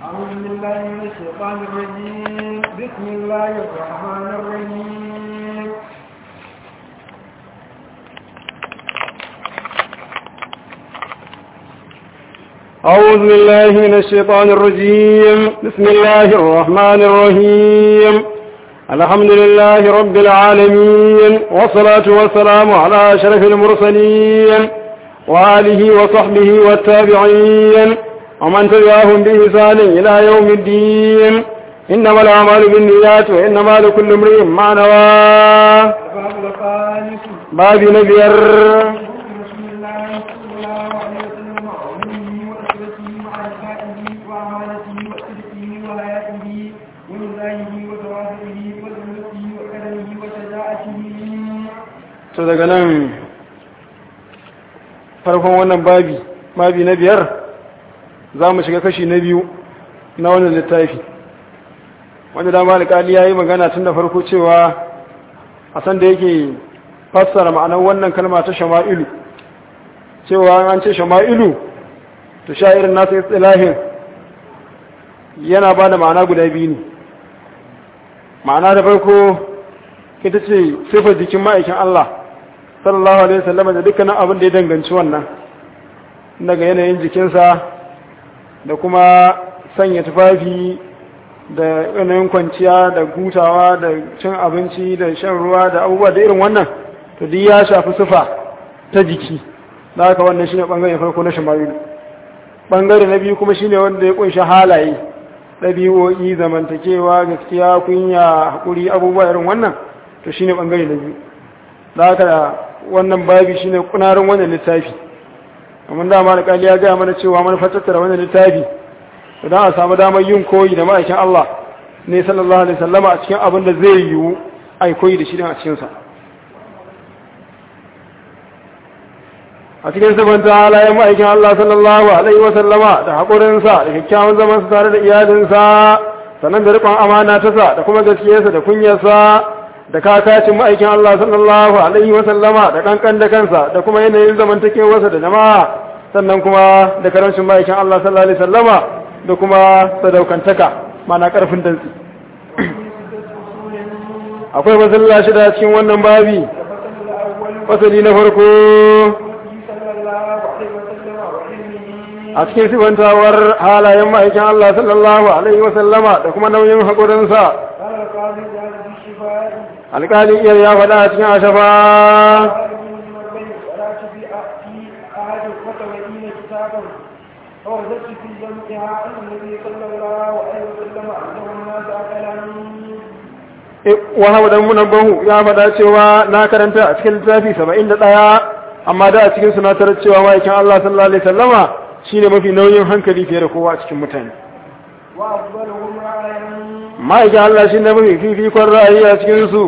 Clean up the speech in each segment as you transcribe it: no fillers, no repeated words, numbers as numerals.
أعوذ بالله من الشيطان الرجيم بسم الله الرحمن الرحيم أعوذ بالله من الشيطان الرجيم بسم الله الرحمن الرحيم الحمد لله رب العالمين والصلاة والسلام على أشرف المرسلين وآله وصحبه والتابعين ومن تبعهم بإحسان إلى يوم الدين إنما الأعمال بالنيات وإنما لكل امرئ ما نوى باب نبير بسم الله صلى الله عليه وسلم وعلمه وأسرته وعرفائه وأمانته وصدقه وحياته ونزاهه وتواضعه وذلته وكرمه وشجاعته. to daga nan farkon wannan babi na biyar za mu shiga kashi na biyu na wannan littafi wanda dama alƙali ya yi magana tun da farko cewa a san da yake fassara ma'anar wannan kalma ta shama'ilu cewa an ce shama'ilu to sha'irin nasu istilahin yana ba da ma'ana guda biyu ne. Ma'ana da farko ita ce sifar jikin ma'aikin Allah sallallahu alaihi wasallam da dukkanin abin da ya danganci wannan daga yanayin jikinsa da kuma sanya tufafi da yanayin kwanciya da hutawa da cin abinci da shan ruwa da abubuwa da irin wannan to duk ya shafi sifa ta jiki da haka wannan shine bangaren farko na shama'ilu. Bangare na biyu kuma shine wanda ya kunshi halaye, ɗabi'o'i, zamantakewa, gaskiya, kunya, hakuri, abubuwa irin wannan to shine bangare na biyu. Da haka wannan babi shine kunarin wannan littafi. Kamar da ma alƙali ya ga mana cewa manufar tattara wannan littafi idan a samu damar yin koyi da ma'aikin Allah ne sallallahu alaihi wasallama a cikin abin da zai yiwu ai koyi da shi din a cikin sa. A cikin sabanta halayen ma'aikin Allah sallallahu alaihi wasallama da haƙurinsa da kyakkyawan zaman sa tare da iyalinsa sannan da riƙon amana ta sa da kuma gaskiyarsa da kunyarsa da kakacin ma'aikin Allah sallallahu alaihi wasallama da kankan da kansa da kuma yanayin zamantakewarsa da jama'a sannan kuma da karancin ma'aikin Allah sallallahu alaihi wasallama da kuma sadaukantaka mana karfin dantsi. Akwai fasalla shida cikin wannan babi. Fasali na farko a cikin sifantawar halayen ma'aikin Allah sallallahu alaihi wasallama da kuma nauyin haƙurinsa. Alƙali iyar ya faɗa a cikin ashafa wahab dan munabbahu ya faɗa cewa na karanta a cikin littafi 71 amma da a cikin sunatar cewa ma'aikin Allah sallallahu alaihi wasallama shine mafi nauyin hankali fiye da kowa a cikin mutane. Ma'aikin Allah shine mafi fifikon ra'ayi a cikin su.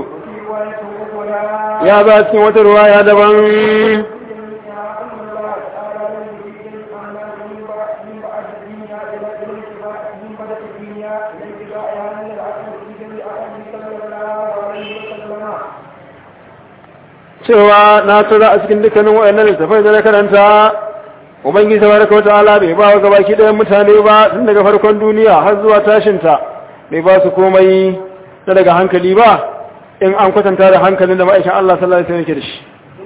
Ya ba cikin wata ruwaya daban cewa na tura a cikin dukkanin wayannan littafai da na karanta ubangiji tabaraka wa ta'ala bai ba wa gabaki ɗayan mutane ba tun daga farkon duniya har zuwa tashinta bai ba su komai na daga hankali ba in an kwatanta da hankalin da ma'aikin Allah sallallahu alaihi wasallam yake da shi.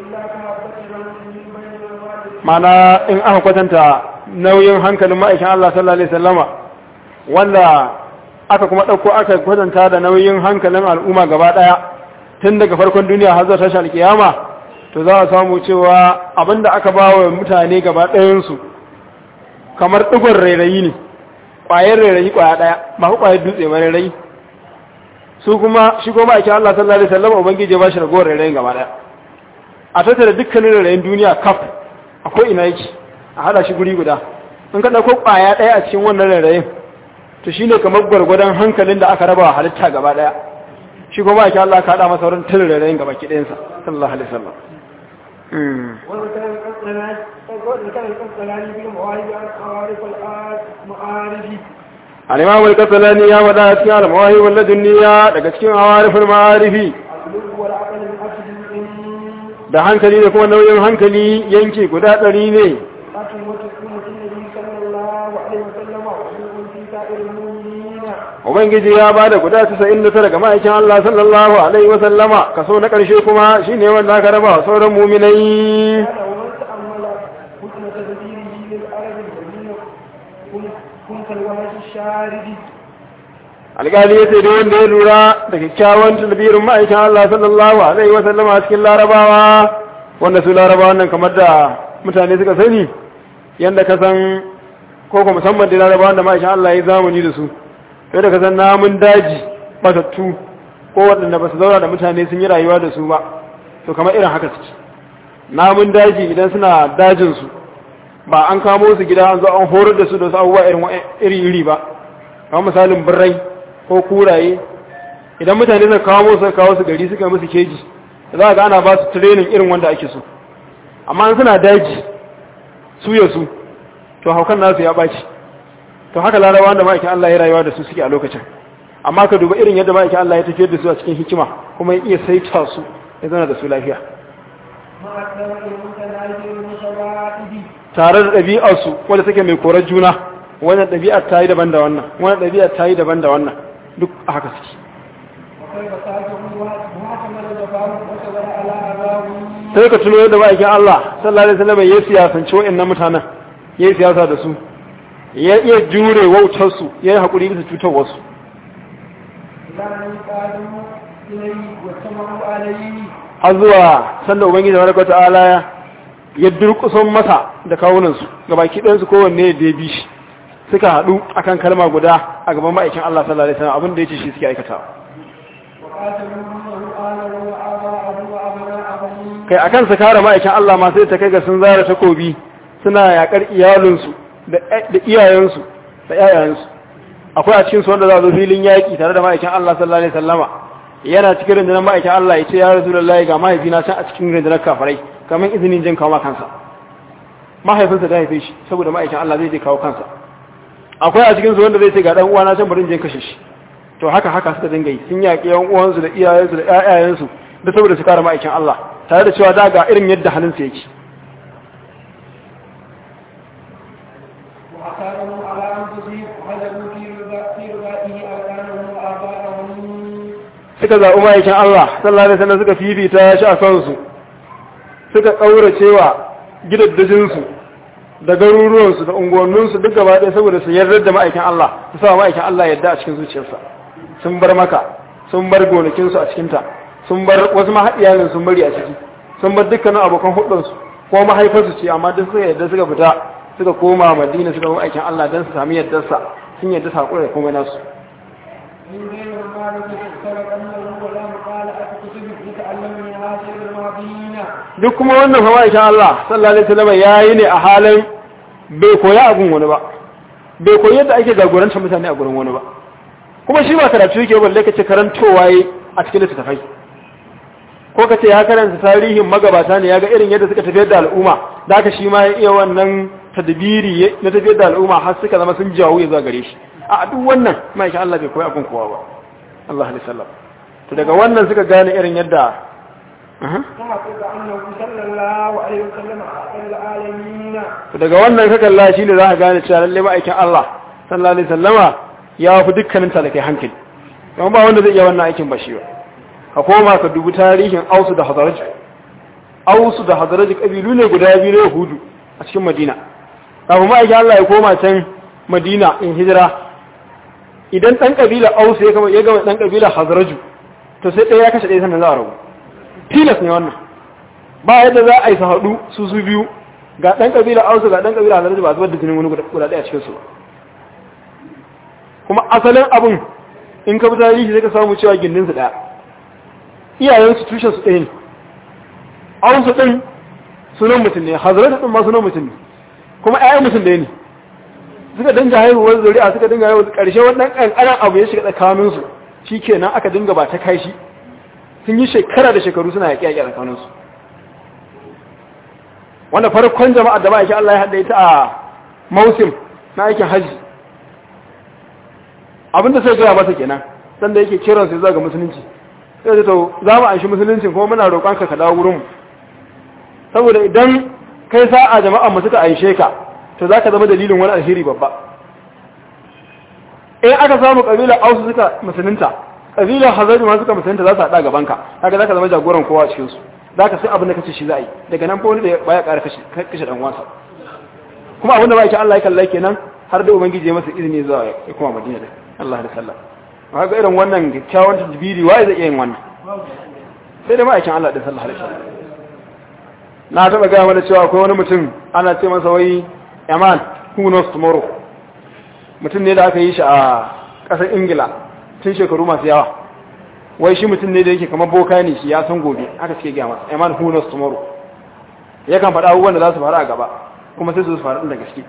Mana in aka kwatanta nauyin hankalin ma'aikin Allah sallallahu alaihi wasallama wanda aka kuma ɗauko aka kwatanta da nauyin hankalin al'umma gaba ɗaya tun daga farkon duniya har zuwa tashi alkiyama to za a samu cewa abinda aka ba wa mutane gaba ɗayansu kamar ɗigon rairayi ne, ƙwayar rairayi ƙwaya ɗaya ba ku ƙwayar dutse ba rairayi su kuma shi goma ake Allah sallallahu alaihi wasallam ubangiji ba shi ragowar rairayin gaba ɗaya a tattara dukkanin rairayin duniya kaf akwai ina yake a hada shi guri guda in ka ɗauko ƙwaya ɗaya a cikin wannan rairayin to shine kamar gwargwadon hankalin da aka raba halitta gaba ɗaya shi kuma ake Allah ka haɗa masa wurin tun rairayin gaba ki ɗayansa sallallahu alaihi wasallam. الإمام القسطلاني يا ودا cikin al-mawahib al-ladunniya daga cikin awariful ma'arifi da hankali da kuma nauyin hankali yanki guda 100 ne سائر المؤمنين ubangiji ya bada guda 99 ga ma'aikin Allah sallallahu alaihi wa sallama kaso na karshe kuma shine wanda aka raba wa sauran mu'minai قال ومن تأمل حسن تدبيره للعرب الذين كن كالوهج الشارد alƙali ya ce da wanda ya lura da kyakkyawan talbirin ma'aikin Allah sallallahu alaihi wa sallama a cikin larabawa wanda su larabawa nan kamar da mutane suka sani yanda ka san ko kuma musamman da larabawa da ma'aikin Allah ya zamani da su sai da ka san namun daji batattu ko waɗanda ba su zauna da mutane sun yi rayuwa da su ba to kamar irin haka suke namun daji idan suna dajinsu ba an kamo su gida an zo an horar da su da su abubuwa iri-iri ba kamar misalin birrai ko kuraye idan mutane suka kawo su gari suka musu keji za ga ana ba su training irin wanda ake so amma suna daji su ya su to haukan nasu ya ɓaci to haka larabawa da ma'aikin Allah ya rayuwa da su suke a lokacin amma ka duba irin yadda ma'aikin Allah ya tafiyar da su a cikin hikima kuma ya iya saita su ya zana da su lafiya tare da ɗabi'arsu wadda take mai korar juna wannan ɗabi'ar ta yi daban da wannan wannan ɗabi'ar ta yi daban da wannan duk a haka suke sai ka tuno yadda ma'aikin Allah sallallahu alaihi wasallam ya siyasanci wa'annan mutanen ya yi siyasa da su ya iya jure wautarsu ya yi haƙuri bisa cutar wasu har zuwa sanda ubangiji wa rakwata ala ya durkusan masa da kawunansu gabaki ɗansu kowanne da ya bi shi suka haɗu akan kalma guda a gaban ma'aikin Allah sallallahu alaihi wasallam abin da ya ce shi suke aikata kai akan su kare ma'aikin Allah ma sai ta kai ga sun zara takobi suna yakar iyalinsu da iyayensu da yayayensu akwai a cikin su wanda za zo filin yaki tare da ma'aikin Allah sallallahu alaihi wasallama yana cikin rundunar ma'aikin Allah ya ce ya rasulullahi ga mahaifina can a cikin rundunar kafirai kamar izinin jin kawo kansa mahaifinsa da haife shi saboda ma'aikin Allah zai je kawo kansa akwai a cikin su wanda zai ce ga dan uwana can bari in je kashe shi to haka suka dinga yi sun yaƙi yan uwansu da iyayensu da ƴaƴayensu da saboda su kare ma'aikin Allah tare da cewa da ga irin yadda halinsa yake suka zaɓi ma'aikin Allah sallallahu alaihi wasallam suka fifita shi a kansu suka ƙauracewa gidaddajinsu da garuruwansu da unguwanninsu duk gaba ɗaya saboda su yarda da ma'aikin Allah su sa ma'aikin Allah yadda a cikin zuciyarsa sun bar maka sun bar gonakinsu a cikinta sun bar wasu mahaɗiyalin sun bari a ciki sun bar dukkanin abokan hudunsu ko mahaifarsu ce amma duk suka yadda suka fita suka koma Madina suka ma'aikin Allah don su sami yaddarsa sun yadda saƙo da komai nasu duk kuma wannan hawa isha Allah sallallahu alaihi wasallam yayi ne a halin bai koya abun wani ba bai koyi yadda ake jagorantar mutane a gurin wani ba kuma shi ba karatu yake balle kace karantowa yi a cikin littafai ko kace ya karanta tarihin magabata ne yaga irin yadda suka tafiyar da al'umma da haka shi ma ya iya wannan tadbiri na tafiyar da al'umma har suka zama sun jawo ya zuwa gare shi a duk wannan ma insha Allah bai koyi abun kowa ba Allah alaihi wasallam to daga wannan suka gane irin yadda daga wannan ka kalla shi ne za ka gane cewa lalle ma'aikin Allah sallallahu alaihi wasallama ya fi dukkanin talakai hankali kuma ba wanda zai iya wannan aikin ba shi ba ka koma ka dubi tarihin Ausu da Hazraj Ausu da Hazraj kabilu ne guda biyu na Yahudu a cikin Madina kafin ma'aikin Allah ya koma can Madina in hijira idan dan kabila Ausu ya gama dan kabila Hazraju to sai ɗaya ya kashe ɗaya sannan za a rabu tilas ne wannan ba yadda za a yi su haɗu su biyu ga ɗan ƙabila Ausu ga ɗan ƙabila Hazraj ba zubar da jinin wani guda ɗaya cikin su kuma asalin abun in ka bi tarihi zai ka samu cewa gindin su ɗaya iyayen su tushen su ɗaya ne Ausu ɗin sunan mutum ne Hazraj ɗin ma sunan mutum ne kuma ƴaƴan mutum ɗaya ne suka dinga haihuwar zuri'a suka dinga haihuwar ƙarshe wannan ƙanƙanan abu ya shiga tsakaninsu shi kenan aka dinga ba ta kai shi sun yi shekara da shekaru suna yaƙi a tsakaninsu wanda farkon jama'a da ma'aikin Allah ya haɗa ita a mausim na aikin hajji abinda sai gaya masa kenan sanda yake kiran su zuwa ga musulunci sai da to za mu anshi musulunci kuma muna roƙon ka dawo wurin mu saboda idan kai sa'a jama'a mu suka aishe ka to zaka zama dalilin wani alheri babba in aka samu kabilar ausu suka musulunta kabilar hazari ma suka musulunta za su haɗa gaban ka kaga zaka zama jagoran kowa cikin su zaka sai abin da kace shi za a yi daga nan fa wani da baya ƙara kashe dan uwansa kuma abin da ba yake Allah ya kalla kenan har da ubangiji ya masa izini zuwa ya kuma Madina da Allah da sallah kaga irin wannan kyakkyawan tadbiri wai zai iya yin wannan sai da ma'aikin Allah da sallallahu alaihi wasallam na taba ga mana cewa akwai wani mutum ana ce masa wai Yaman who knows tomorrow mutum ne da aka yi shi a ƙasar Ingila tun shekaru masu yawa wai shi mutum ne da yake kamar boka ne shi ya san gobe aka ce ga masa Yaman who knows tomorrow yakan faɗa abubuwan da za su faru a gaba kuma sai su faru da gaske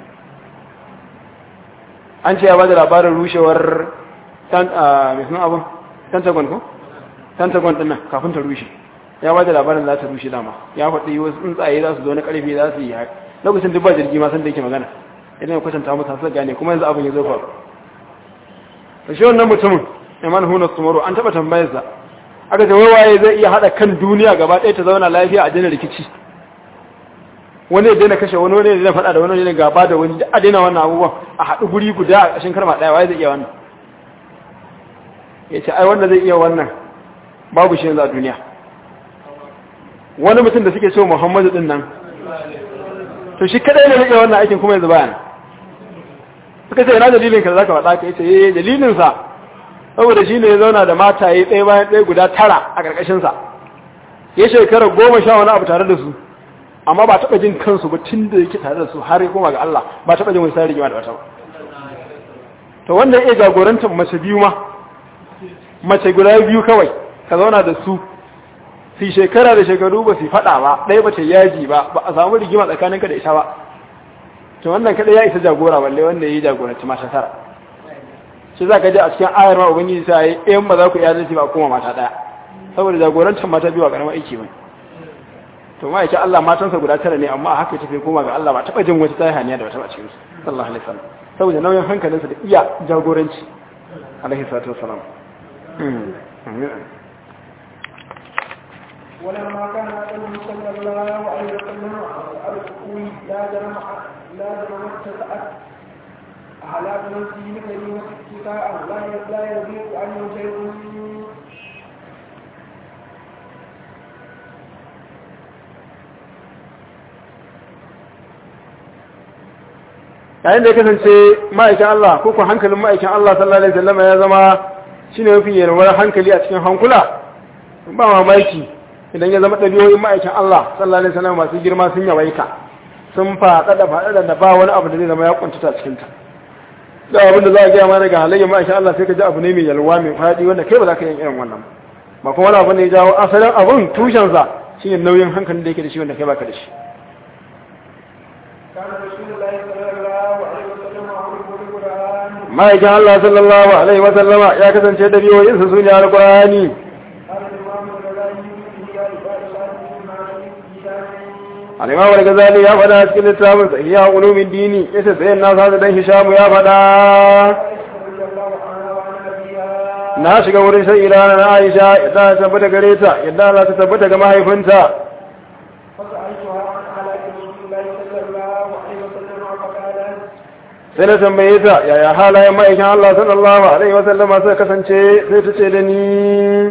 an ce ya ba da labarin rushewar mai suna abin Pentagon ko? Pentagon ɗin nan kafin ta rushe ya ba da labarin za ta rushe dama ya faɗi wasu tsuntsaye za su zo na ƙarfi za su yi haƙi lokacin duk ba jirgi ma san da yake magana idan ya kwatanta musu su gane kuma yanzu abin ya zo faru da shi wannan mutumin Iman Hunus Tumaro an taɓa tambayarsa aka ce waye zai iya haɗa kan duniya gaba ɗaya ta zauna lafiya a daina rikici wani ya daina kashe wani ya daina faɗa da wani ya gaba da wani a daina wannan abubuwan a haɗu guri guda a ƙashin karma ɗaya waye zai iya wannan ya ce ai wanda zai iya wannan babu shi yanzu a duniya wani mutum da suke so Muhammadu din nan to shi kadai ne rike wannan aikin kuma yanzu bayan suka ce ina dalilin ka zaka faɗa ka yace dalilin sa saboda shine ya zauna da mataye ɗaya bayan ɗaya guda 9 a karkashin sa ya shekara 10 wani abu tare da su amma ba taɓa jin kansu ba tun da yake tare da su har ya koma ga Allah ba taɓa jin wani sai rigima da wata ba to wannan ya jagorantar mace biyu ma mace guda biyu kawai ka zauna da su su shekara da shekaru ba su faɗa ba ɗaya ba ta yaji ba ba a samu rigima tsakaninka da ita ba to wannan kada ya isa jagora balle wanda ya yi jagoranci mata tara shi za ka ji a cikin ayar ma ubangiji sa yi in ba za ku iya ba kuma mata ɗaya saboda jagorancin mata biyu a ƙaramin aiki ba to ma yake Allah matansa guda 9 ne amma haka tafi koma ga Allah ba taɓa jin wata tayi haniya da wata ba cikin su sallallahu alaihi wasallam saboda nauyin hankalinsa da iya jagoranci alaihi salatu wasallam ولما كان أدم صلى الله عليه وسلم على الكوي لا جرم اتسعت أهلاك نفسه بكلمة اتساء لا يضيق عنه شيء yayin da ya kasance ma'aikin Allah ko ko hankalin ma'aikin Allah sallallahu alaihi wasallam ya zama shine mafi yarwar hankali a cikin hankula ba mamaki idan ya zama ɗabi'o'in ma'aikin Allah sallallahu alaihi wasallam masu girma sun yawaita sun faɗa da ba wani abu da zai zama ya kuntuta cikin ta da abin da za a gaya ma daga halayyar ma'aikin Allah sai ka ji abu ne mai yalwa mai faɗi wanda kai ba za ka yi irin wannan ba kuma wani abu ne ya jawo asalin abun tushensa shine nauyin hankalin da yake da shi wanda kai baka da shi ma'aikin Allah sallallahu alaihi wasallama ya kasance ɗabi'o'insa su ne alƙur'ani الإمام الغزالي يا فدا cikin littafin sahiha ulumuddin dini yace sai na sa dan Hisham ya fada na shiga wurin sai ila na Aisha yadda ta tabbata gare ta yadda Allah ta tabbata ga mahaifinta sai na tambaye ta yaya halayen ma'aikin Allah sallallahu alaihi wasallam sai kasance sai ta ce da ni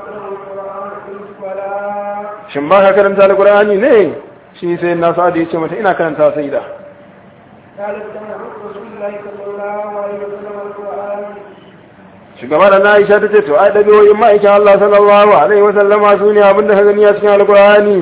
shin ba ka karanta alqur'ani ne shi sai na sa'adu ya ce mata ina karanta sai da shugaba da na Aisha ta ce to ai dabi'o'in ma'aikin Allah sallallahu alaihi wa sallama su ne abinda ka gani a cikin alqur'ani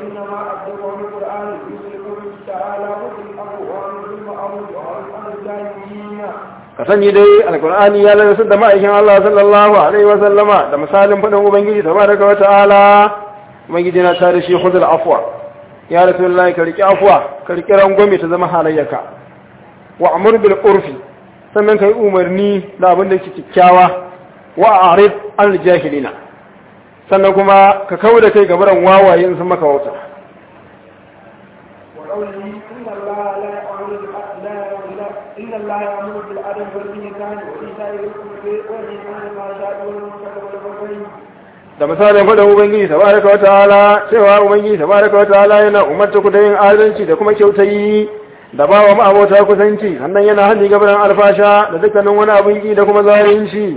ka sani dai alqur'ani ya lalata da ma'aikin Allah sallallahu alaihi wa sallama da misalin fadin ubangiji tabaraka wa ta'ala ubangiji na tare shi khudul afwa ya rasulullahi ka riƙe afuwa ka riƙe rangwame ta zama halayyaka wa amur bil urfi sannan kai umarni da abin da yake kikkiawa wa arid al jahilina sannan kuma ka kawo da kai gabaran wawaye in sun maka wauta da misalin faɗin ubangiji tabaraka wata'ala cewa ubangiji tabaraka wata'ala yana umarta ku da yin adalci da kuma kyautayi da ba wa ma'abota kusanci sannan yana hannu gabanin alfasha da dukkanin wani abin ki da kuma zalunci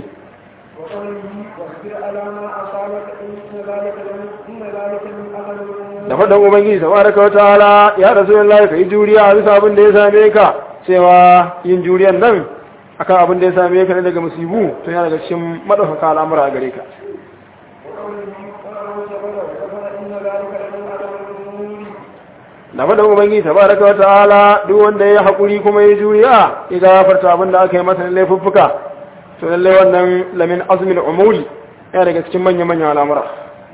da faɗin ubangiji tabaraka wa ta'ala ya rasulullahi kai juriya a bisa abin da ya same ka cewa yin juriyan nan akan abin da ya same ka ne daga musibu to yana daga cikin madaukaka al'amura a gare ka da faɗin ubangiji tabaraka wa ta'ala duk wanda ya haƙuri kuma ya juriya ya gafarta abin da aka yi masa laifuffuka to lallai wannan lamin azmin umuri yana daga cikin manya-manyan al'amura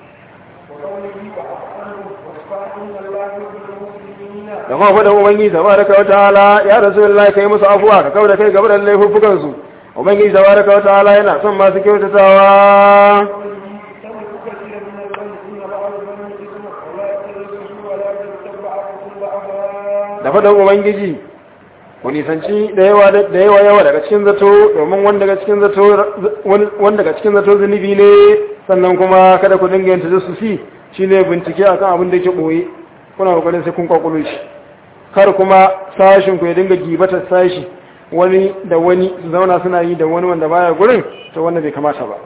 da kuma faɗin ubangiji tabaraka wa ta'ala ya rasulullahi kai musu afuwa ka kauda kai gaba da laifuffukan su ubangiji tabaraka wa ta'ala yana son masu kyautatawa da faɗin ubangiji ku nisanci da yawa daga cikin zato domin wanda daga cikin zato zunubi ne sannan kuma kada ku dinga yin tajassusi shine bincike akan abin da yake boye kuna kokarin sai kun kwakulo shi kar kuma sashin ku ya dinga gibatar sashi wani da wani su zauna suna yi da wani wanda baya gurin to wannan bai kamata ba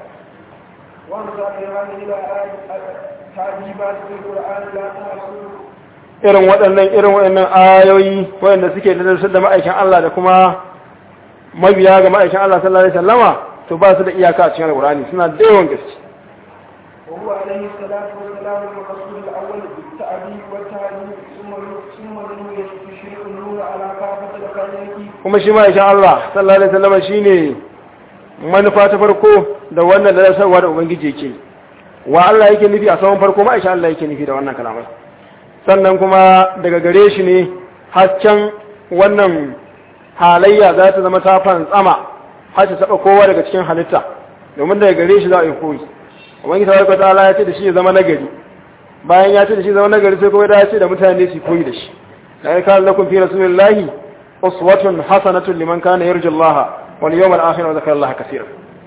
irin waɗannan ayoyi waɗanda suke da da ma'aikin Allah da kuma mabiya ga ma'aikin Allah sallallahu alaihi wasallama to ba su da iyaka a cikin Al-Qur'ani suna da yawan gaske وهو عليه الصلاة والسلام المقصود الأول بالتعبيد والتعليم ثم منه يشير النور على كافة الخلائق kuma shi ma'aikin Allah sallallahu alaihi wasallama shine manufa ta farko da wannan da sarwa da ubangiji yake wa Allah yake nufi a saman farko ma'aikin Allah yake nufi da wannan kalamai sannan kuma daga gare shi ne hasken wannan halayya za ta zama ta fantsama har ta taɓa kowa daga cikin halitta domin daga gare shi za a yi koyi ubangiji tabaraka ta'ala ya ce da shi ya zama nagari bayan ya ce da shi zama nagari sai kuma ya ce da mutane su koyi da shi la yakal lakum fi rasulillahi uswatun hasanatun liman kana yarju Allah wal yawmal akhir wa zakara Allah kaseeran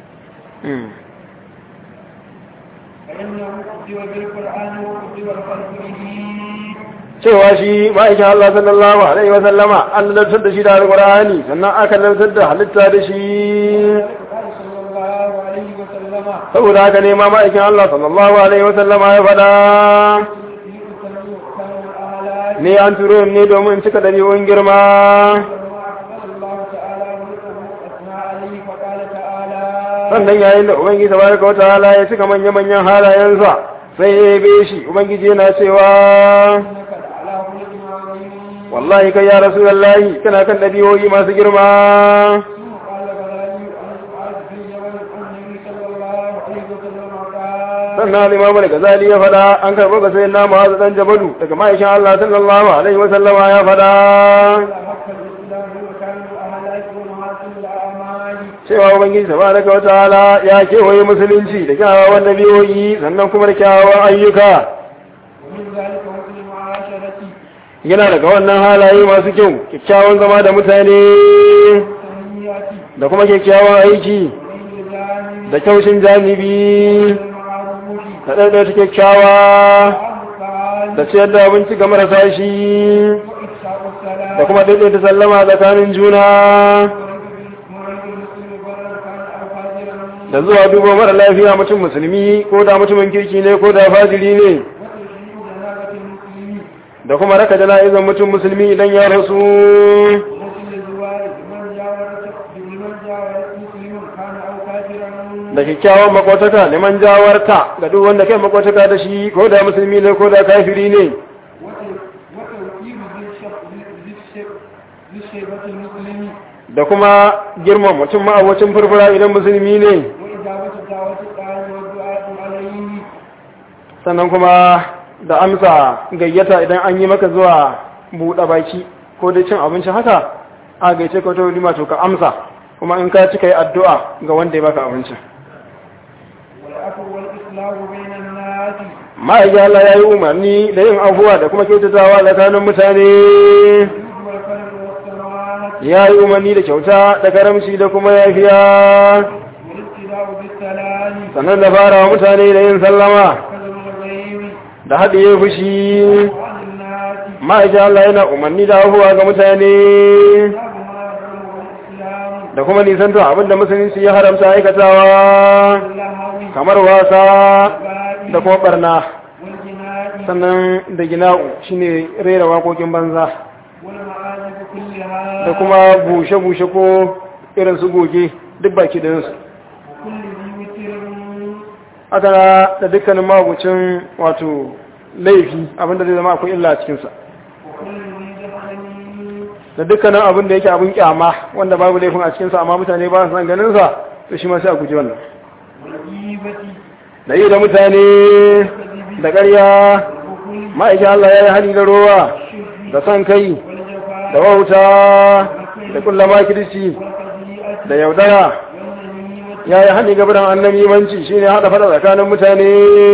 cewa shi ma'aikin Allah sallallahu alaihi wa sallama an lantar da shi da alqur'ani sannan aka lantar da halitta da shi saboda haka ne ma ma'aikin Allah sallallahu alaihi wa sallama ya faɗa ne an turo ne domin cika dabi'un girma sannan yayin da ubangiji tabaraka wa ta'ala ya cika manya-manyan halayensa sai ya yabe shi ubangiji yana cewa wallahi kai ya rasulullahi kana kan dabi'o'i masu girma sannan al-imamu da gazali ya fada an karɓo ga sayyidina Mu'adh dan Jabalu daga ma'aikin Allah sallallahu alaihi wa sallama ya fada cewa ubangiji tabaraka wa ta'ala ya kewaye musulunci da kyawawan dabi'o'i sannan kuma da kyawawan ayyuka yana daga wannan halaye masu kyau kyakkyawan zama da mutane da kuma kyakkyawan aiki da kyaushin janibi da ɗaiɗaya ta kyakkyawa da ciyar da abinci ga marasa shi da kuma ɗaiɗaya ta sallama tsakanin juna da zuwa duba mara lafiya mutum musulmi ko da mutumin kirki ne ko da fajiri ne da kuma raka jana'izan mutum musulmi idan ya rasu da kyakkyawan makwataka neman jawarta ga duk wanda kai makwataka da shi ko da musulmi ne ko da kafiri ne da kuma girman mutum ma'abocin furfura idan musulmi ne sannan kuma da amsa gayyata idan an yi maka zuwa buɗe baki ko dai cin abinci haka a gaice ka wata wulima to ka amsa kuma in ka cika yi addu'a ga wanda ya baka abincin ma'aikin Allah ya yi umarni da yin afuwa da kuma kyautatawa tsakanin mutane ya yi umarni da kyauta da karamci da kuma yafiya sannan da fara wa mutane da yin sallama da haɗiye fushi ma'aikin Allah yana umarni da abubuwa ga mutane da kuma nisanto abinda musulunci ya haramta aikatawa kamar wasa da kuma barna sannan da gina'u shine rera waƙoƙin banza da kuma bushe-bushe ko irin su goge duk baki da yinsu aka da dukkanin magucin wato laifi abinda zai zama akwai illa a cikinsa da dukkanin abinda yake abin kyama wanda babu laifin a cikinsa amma mutane ba su san ganinsa to shi ma sai a guji wannan da yi da mutane da ƙarya ma'aikin Allah ya yi hali da rowa da son kai da wauta da kullama kirci da yaudara ya yi hali gabaran annabi manci shi ne haɗa fada tsakanin mutane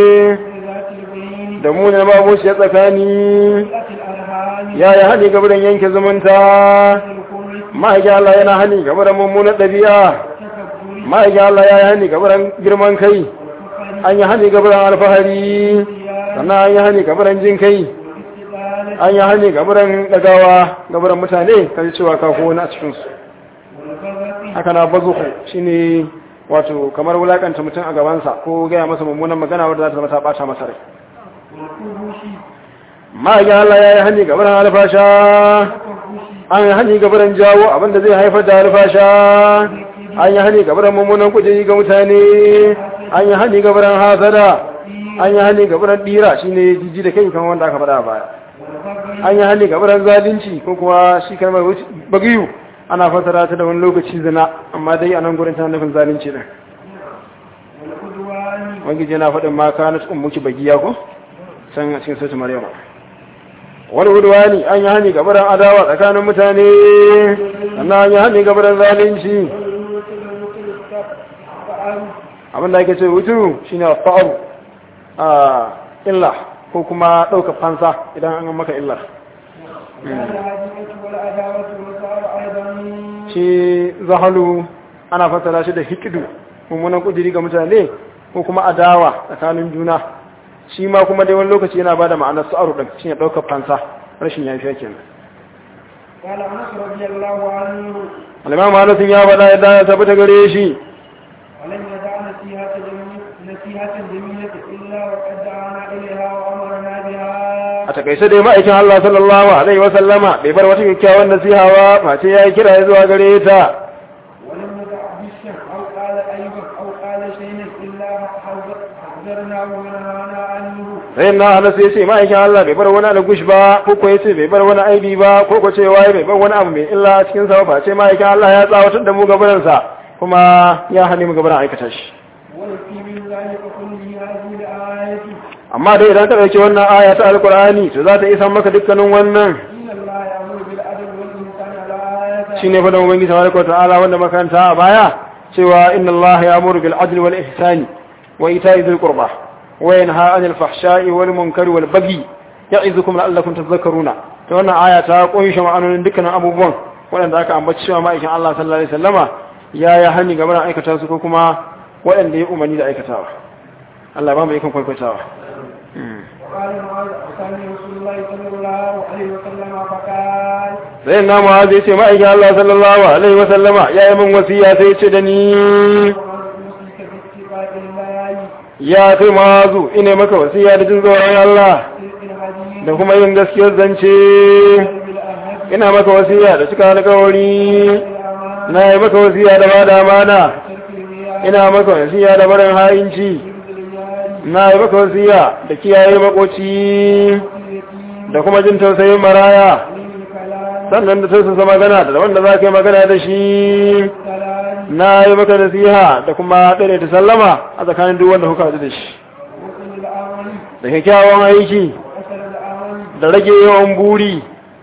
da mu ne mabuci ya tsakani ya yi hali gabaran yanke zumunta ma'aikin Allah yana hali gabaran mummunan ɗabi'a ma'aikin Allah ya yi hali gabaran girman kai an yi hali gabaran alfahari sannan an yi hali gabaran jin kai an yi hali gabaran ɗagawa gabaran mutane kan cewa kafo wani a cikinsu haka na bazuku shi ne wato kamar wulakanta mutum a gabansa ko gaya masa mummunan magana wadda za ta zama ta ɓata masa rai ma'aikin Allah ya yi hali gabaran alfasha an yi hali gabaran jawo abinda zai haifar da alfasha an yi hali gabaran mummunan kujeri ga mutane an yi hali gabaran hasada an yi hali gabaran dira shi ne jiji da kai kan wanda aka faɗa baya an yi hali gabaran zalunci ko kuwa shi kalmar bagiyu ana fasara ta da wani lokaci zina amma dai a nan gurin ta nufin zalunci ɗin wani yana faɗin ma ka na cikin muki bagiya ko can a cikin sautin maryama wani hudwani an yi hali gabaran adawa tsakanin mutane sannan an yi hali gabaran zalunci abinda ake ce wutu shi ne fa'aru a illa ko kuma ɗaukar fansa idan an maka illar shi zahalu ana fasara shi da hikidu mummunan kujiri ga mutane ko kuma adawa tsakanin juna shi ma kuma dai wani lokaci yana ba da ma'anar su'aru ɗin shi ne ɗaukar fansa rashin yafiya kenan al'imamu hanasun ya faɗa yadda ya tabbata gare shi ولم يدع نصيحة جميلة إلا وقد دعانا إليها وأمرنا بها. أتكيس دي ما إيشان الله صلى الله عليه وسلم بيبر وتك كاوان نصيحة ما تيا كرا يزوا غريتا. ولم يدع بالشم أو قال أيضا أو قال شيئا إلا حذرناه ونهانا عنه. فإن هذا سيسي ما إيشان الله بيبر ونا لقش با كوكو يسي بيبر ونا أيدي با كوكو شيء بيبر ونا أمي إلا أتكين سوا فاشي ما إيشان الله يطلع وتدمو قبلنسا. kuma ya hane mu gaban aikata shi amma dai idan ka dauki wannan aya ta alqur'ani to za ta isa maka dukkanin wannan shine fa da ubangiji tabaraka wa ta'ala wanda makaranta a baya cewa inna allaha ya'muru bil adli wal ihsani wa ita'i dhil qurba wa yanha 'anil fahsha'i wal munkari wal baghi ya'izukum la'allakum tadhakkaruna to wannan aya ta kunshi ma'anonin dukkanin abubuwan wanda aka ambaci cewa ma'aikin Allah sallallahu alaihi wasallama ya hani gaban aikata su ko kuma waɗanda ya umarni da aikatawa Allah ba mu yakan kwaikwatawa sai na mu'azi ce ma'aikin Allah sallallahu alaihi wa sallama ya yi min wasiya sai ce da ni ya kai ma'azu ina maka wasiya da jin tsoron Allah da kuma yin gaskiyar zance ina maka wasiya da cika alƙawari na yi maka wasiya da bada amana ina maka wasiya da barin ha'inci na yi maka wasiya da kiyaye makoci da kuma jin tausayin maraya sannan da tausasa magana da wanda za ka yi magana da shi na yi maka nasiha da kuma ɗaya ta sallama a tsakanin duk wanda kuka da shi da kyakkyawan aiki da rage yawan buri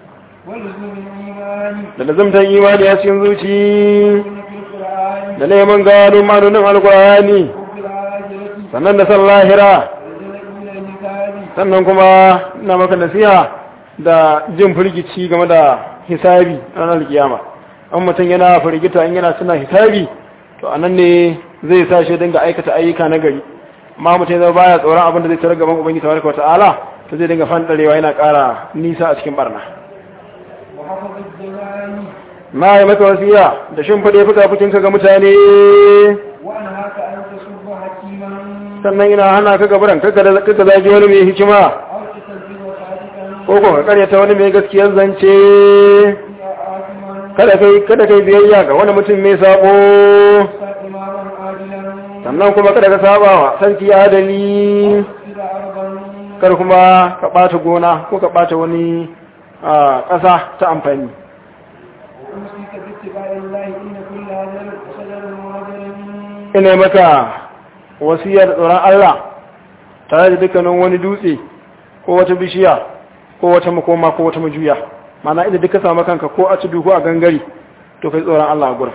da lazimtar imani a cikin zuci da neman gano manonin alkur'ani sannan da san lahira sannan kuma na maka nasiha da jin firgici game da hisabi ranar kiyama an mutum yana firgita in yana suna hisabi to anan ne zai sa shi dinga aikata ayyuka na gari amma mutum zai baya tsoron abin da zai tarar gaban ubangiji tabaraka wa ta'ala to zai dinga fandarewa yana ƙara nisa a cikin barna وحفظ الجنان ma yi maka wasiya da shimfiɗe fuka-fukinka ga mutane وأنهاك أن تسب حكيما sannan ina hana ka gaburan kaka zagi wani mai hikima أو تكذب صادقا ko kuma ka karyata wani mai gaskiyar zance آثما kada kai biyayya ga wani mutum mai sabo إماما عادلا sannan kuma kada ka saba wa sarki adali إذا أرضا kar kuma ka ɓata gona ko ka ɓata wani ƙasa ta amfani أمسك باتباع الله إن كل هذا شجر وهجر ina maka wasiyar tsoron Allah tare da dukkanin wani dutse ko wata bishiya ko wata makoma ko wata majuya mana inda duka samu kanka ko a tudu ko a gangare to kai tsoron Allah a gurin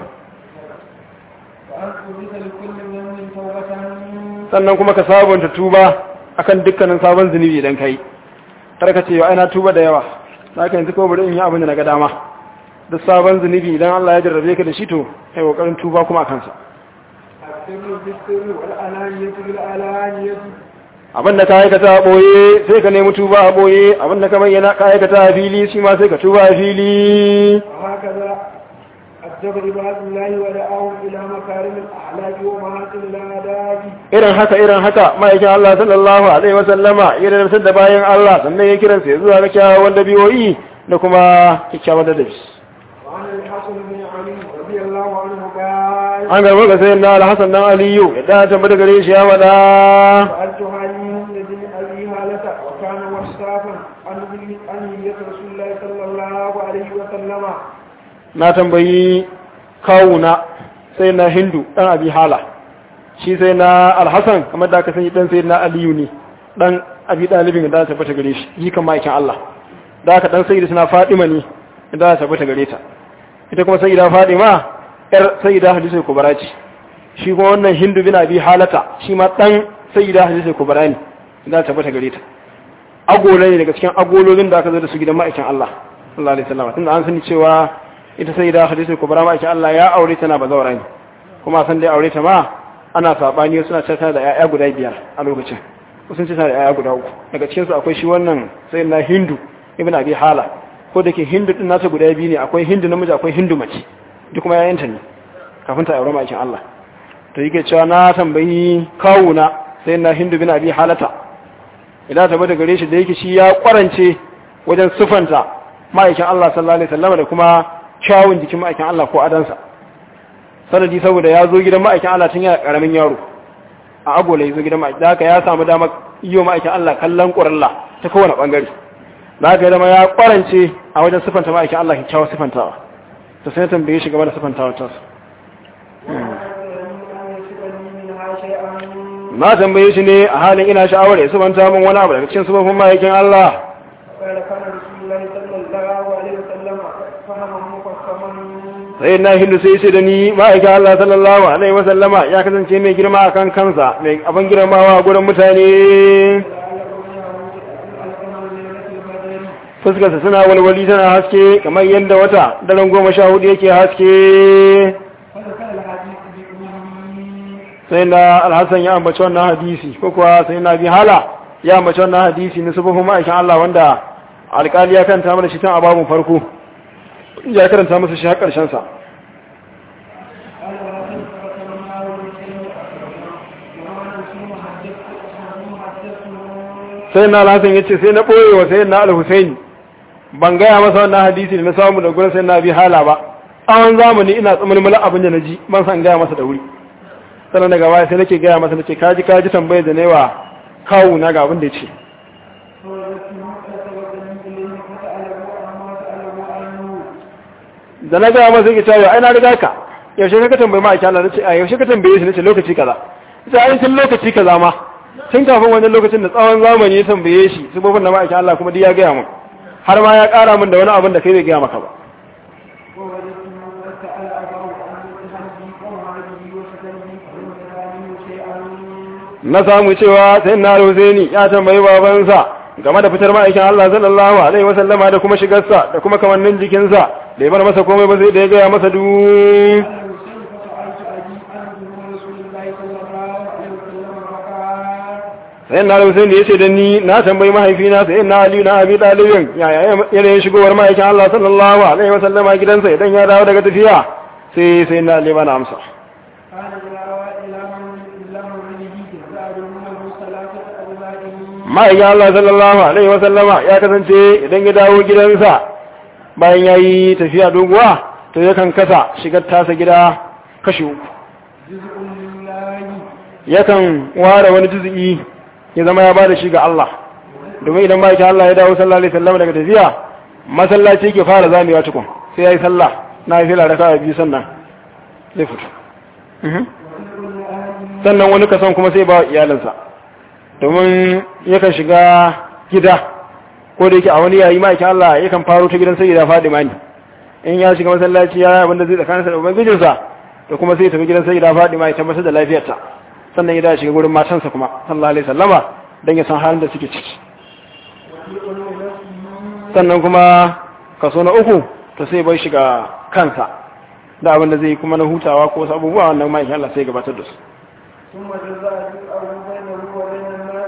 وأنت بك لكل ذنب توبة sannan kuma ka sabunta tuba akan dukkanin sabon zunubi idan kai kar ka ce ai na tuba da yawa zaka yanzu ko bari in yi abin da na ga dama duk sabon zunubi idan Allah ya jarrabe ka da shi to kai kokarin tuba kuma akan sa السر بالسر والعلانية بالعلانية abinda ka aikata a boye sai ka nemi tuba a boye abinda ka bayyana ka aikata a fili shi ma sai ka tuba a fili وهكذا أدب عباد الله ودعاهم إلى مكارم الأخلاق ومحاسن الآداب irin haka ma'aikin Allah sallallahu alaihi wasallama ya da da bayan Allah sannan ya kiransa ya zuwa ga kyawawan dabi'o'i da kuma kyakkyawan ladabi وعن الحسن بن علي رضي الله عنه قال an garba ga sayyidina al-Hasan dan Aliyu yadda ta bada gare shi ya wada سألت علي بن أبي هالة وكان وصافا عن نبي رسول الله صلى الله عليه وسلم na tambayi kawuna sai na Hindu dan Abi Hala shi sai na al-Hasan kamar da aka sani dan sayyidina Aliyu ne dan Abi Dalibin da ta bata gare shi yi kan ma'aikin Allah da aka dan sayyidina Fatima ne da ta bata gare ta ita kuma sayyida Fatima yar sayyida Hadisa Kubra ce shi kuma wannan Hindu bin Abi Halata shi ma dan sayyida Hadisa Kubra ne da ta bata gare ta agola ne daga cikin agololin da aka zo da su gidan ma'aikin Allah sallallahu alaihi wasallam tunda an sani cewa ita sayyida Hadisa Kubra ma'aikin Allah ya aure ta na bazawara ne kuma san dai aure ta ma ana sabani suna cewa da yaya guda biyar a lokacin sun ce tana da yaya guda uku daga cikin su akwai shi wannan sayyida Hindu ibn Abi Hala ko da ke Hindu din nata guda biyu ne akwai Hindu namiji akwai Hindu mace duk kuma yayanta ne kafin ta aure ma'aikin Allah to yake cewa na tambayi kawuna sai na Hindu bin Abi Halata idan ta bada gare shi da yake shi ya kwarance wajen sufanta ma'aikin Allah sallallahu alaihi wasallam da kuma kyawun jikin ma'aikin Allah ko adansa sanadi saboda ya zo gidan ma'aikin Allah tun yana karamin yaro a agola ya zo gidan ma'aikin da haka ya samu damar iyo ma'aikin Allah kallon ƙuralla ta kowane bangare da haka ya zama ya kwarance a wajen sufanta ma'aikin Allah kyawun sufantawa ta sai tambaye shi game da sufantawa ta su na tambaye shi ne a halin ina sha'awar ya sufanta min wani abu daga cikin sufafin ma'aikin Allah sai na hindu sai ce da ni ma'aikin Allah sallallahu alaihi wasallama ya kasance mai girma a kan kansa mai abin girmawa a gurin mutane fuskarsa suna walwali tana haske kamar yadda wata daren 14 yake haske sai na alhassan ya ambaci wannan hadisi ko kuwa sai na bi hala ya ambaci wannan hadisi na sufufin ma'aikin Allah wanda alƙali ya kanta mana shi tun a babun farko ya karanta masa shi har ƙarshen sa sai na alhassan ya ce sai na ɓoye wa sai na alhussaini ban gaya masa wannan hadisi da na samu da gurin sai na bi hala ba tsawon zamani ina tsamanmula abin da na ji ban san gaya masa da wuri sannan daga baya sai nake gaya masa nake kaji tambayar da ne wa kawu na ga abin da ya ce da na gaya masa yake cewa ai na riga ka yaushe ka tambayi ma aiki Allah nace a yaushe ka tambaye shi nace lokaci kaza sai ai tun lokaci kaza ma tun kafin wannan lokacin da tsawon zamani ya tambaye shi sabobin da ma aiki Allah kuma duk ya gaya mun har ma ya ƙara min da wani abin da kai bai gaya maka ba na samu cewa sai na Husaini ya tambayi babansa game da fitar ma'aikin Allah sallallahu alaihi wasallama da kuma shigarsa da kuma kamannin jikinsa da ya bar masa komai ba sai da ya gaya masa duk sai na Hussein da yace da ni na tambayi mahaifina sai na Ali na Abi Talib yanayin shigowar ma'aikin Allah sallallahu alaihi wasallam a gidansa idan ya dawo daga tafiya sai na Ali bana amsa ma'aikin Allah sallallahu alaihi wasallama ya kasance idan ya dawo gidansa bayan yayi tafiya doguwa to yakan kasa shigar tasa gida kashi uku yakan ware wani juz'i ya zama ya bada shi ga Allah domin idan ma'aikin Allah ya dawo sallallahu alaihi wasallam daga tafiya masallaci yake fara zamewa tukun sai yayi sallah na yi fila raka'a biyu sannan zai fito sannan wani kasan kuma sai ba iyalinsa domin yakan shiga gida ko da yake a wani yayi ma'aikin Allah yakan faro ta gidan sayyida Fadima ne in ya shiga masallaci ya abinda zai tsakaninsa da ubangijinsa da kuma sai tafi gidan sayyida Fadima ya tabbatar da lafiyarta sannan ya dawo shiga gurin matansa kuma sallallahu alaihi wasallama dan ya san halin da suke ciki sannan kuma kaso na uku to sai bai shiga kansa da abin da zai kuma na hutawa ko wasu abubuwa wannan ma'aikin Allah sai gabatar da su ثم جزاء جزءه بينه وبين الناس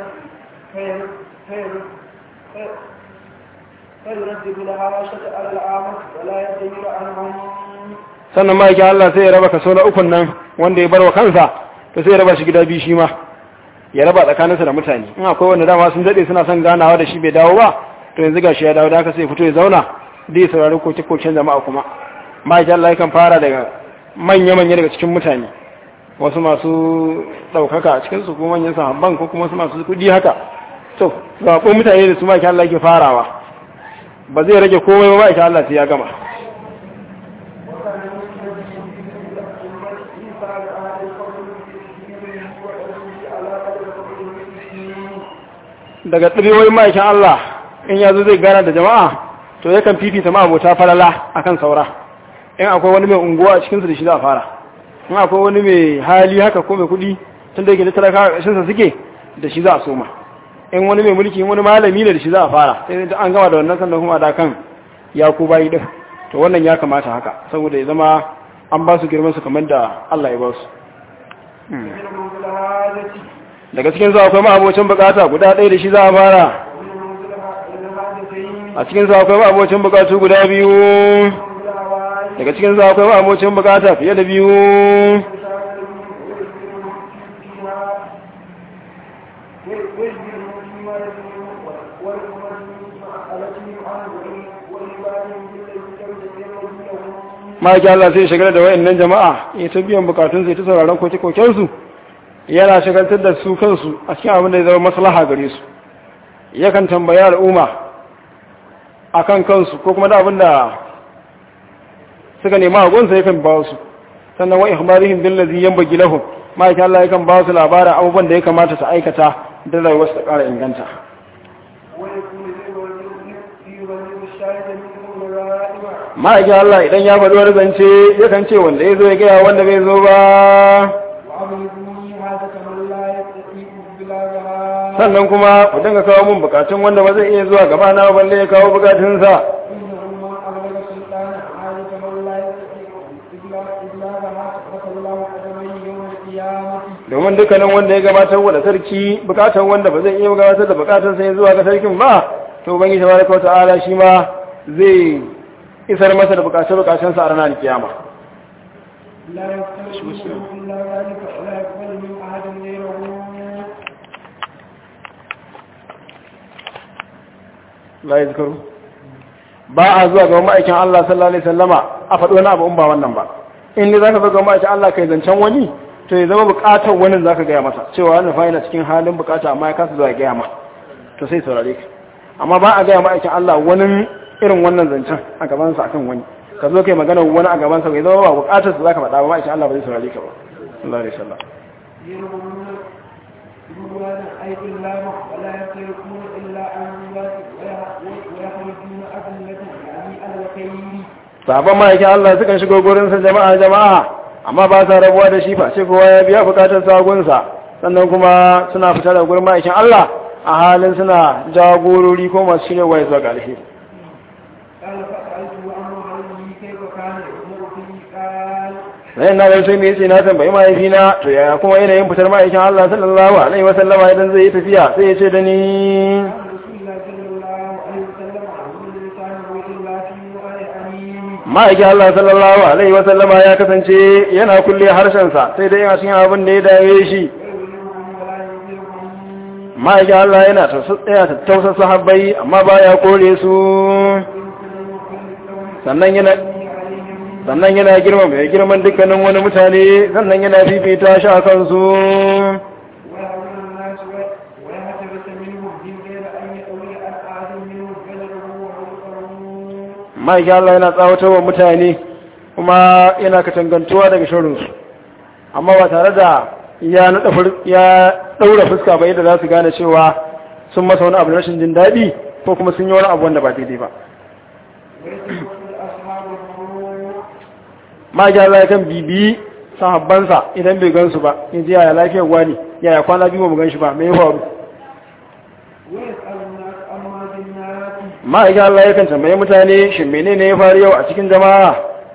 فيرتب الهاشة على العامة ولا يدمر عنهم. sannan ma'aikin Allah sai ya raba kaso na ukun nan wanda ya bar wa kansa to sai ya raba shi gida biyu shi ma ya raba tsakaninsa da mutane in akwai wanda dama sun dade suna son ganawa da shi bai dawo ba to yanzu gashi ya dawo da haka sai ya fito ya zauna da ya saurari koke-koken jama'a kuma ma'aikin Allah yakan fara daga manya-manya daga cikin mutane wasu masu ɗaukaka a cikinsu ko manyan sahabban ko kuma wasu masu kudi haka to zaɓon mutane da su ma'aikin Allah ke farawa ba zai rage komai ba ma'aikin Allah sai ya gama daga ɗabi'o'in ma'aikin Allah in ya zo zai gana da jama'a to yakan fifita ma'abota falala akan saura in akwai wani mai unguwa a cikinsu da shi za a fara in akwai wani mai hali haka ko mai kudi tun da yake da talaka a ƙarshensa suke da shi za a soma in wani mai mulki wani malami ne da shi za a fara sai an gama da wannan sannan kuma da kan ya ku bayi din to wannan ya kamata haka saboda ya zama an ba su girman su kamar da Allah ya ba su daga cikin su akwai ma'abocin bukata guda ɗaya da shi za a fara a cikin su akwai ma'abocin bukatu guda biyu daga cikin su akwai ma'abocin bukata fiye da biyu ma'aikin Allah sai shagala da wayannan jama'a ya ta biyan bukatun sai ta sauraron koke-kokensu yana shagaltar da su kansu a cikin abin da ya zama maslaha gare su yakan tambaya al'umma a kan kansu ko kuma da abin da suka nema a gunsa yakan ba su sannan wa ihbarihim billazi yanbaghi lahum ma'aikin Allah yakan ba su labarin abubuwan da ya kamata su aikata da rayuwar su ta ƙara inganta ma'aikin Allah idan ya faɗi wani zance yakan ce wanda ya zo ya gaya wanda bai zo ba sannan kuma ku dinga kawo mun bukatun wanda ba zai iya zuwa gaba na balle ya kawo bukatunsa domin dukkanin wanda ya gabatar wa da sarki bukatar wanda ba zai iya gabatar da bukatunsa ya zuwa ga sarkin ba to ubangiji tabaraka wa ta'ala shi ma zai isar masa da bukatunsa a ranar kiyama la yazkuru ba a zuwa ga ma'aikin Allah sallallahu alaihi wasallama a faɗo wani abu in ba wannan ba in ne zaka ga ma'aikin Allah kai zancen wani to ya zama bukatar wani zaka ga masa cewa wannan fa yana cikin halin bukata amma ya kasa zuwa ga ma to sai saurare ka amma ba a ga ma'aikin Allah wani irin wannan zancen a gaban sa akan wani ka zo kai magana wani a gaban sa bai zama ba bukatar sa zaka faɗa ba ma'aikin Allah ba zai saurare ka ba sallallahu alaihi wasallam sabon ma'aikin Allah sukan shigo gurinsa jama'a amma ba sa rabuwa da shi face kowa ya biya bukatar sagunsa sannan kuma suna fita da gurin ma'aikin Allah a halin suna jagorori ko masu shirya waye zuwa ga alheri sai na ga sai me yace na tambayi mahaifina to yaya kuma yanayin fitar ma'aikin Allah sallallahu alaihi wasallama idan zai yi tafiya sai ya ce da ni ma'aikin Allah sallallahu alaihi wasallama ya kasance yana kulle harshensa sai dai yana cikin abin da ya dame shi ma'aikin Allah yana tattausa sahabbai amma baya kore su sannan yana girma mai girman dukkanin wani mutane sannan yana fifita shi a kansu ma'aikin Allah yana tsawatar wa mutane kuma yana katangantuwa daga shirinsu amma ba tare da ya ɗaura fuska ba yadda za su gane cewa sun masa wani abu rashin jin daɗi ko kuma sun yi wani abu wanda ba daidai ba ma'aikin Allah ya kan bibiyi sahabbansa idan bai gansu ba in ji yaya lafiyar wani yaya kwana biyu ba mu gan shi ba mai faru ma'aikin Allah ya kan tambaye mutane shi menene ya faru yau a cikin jama'a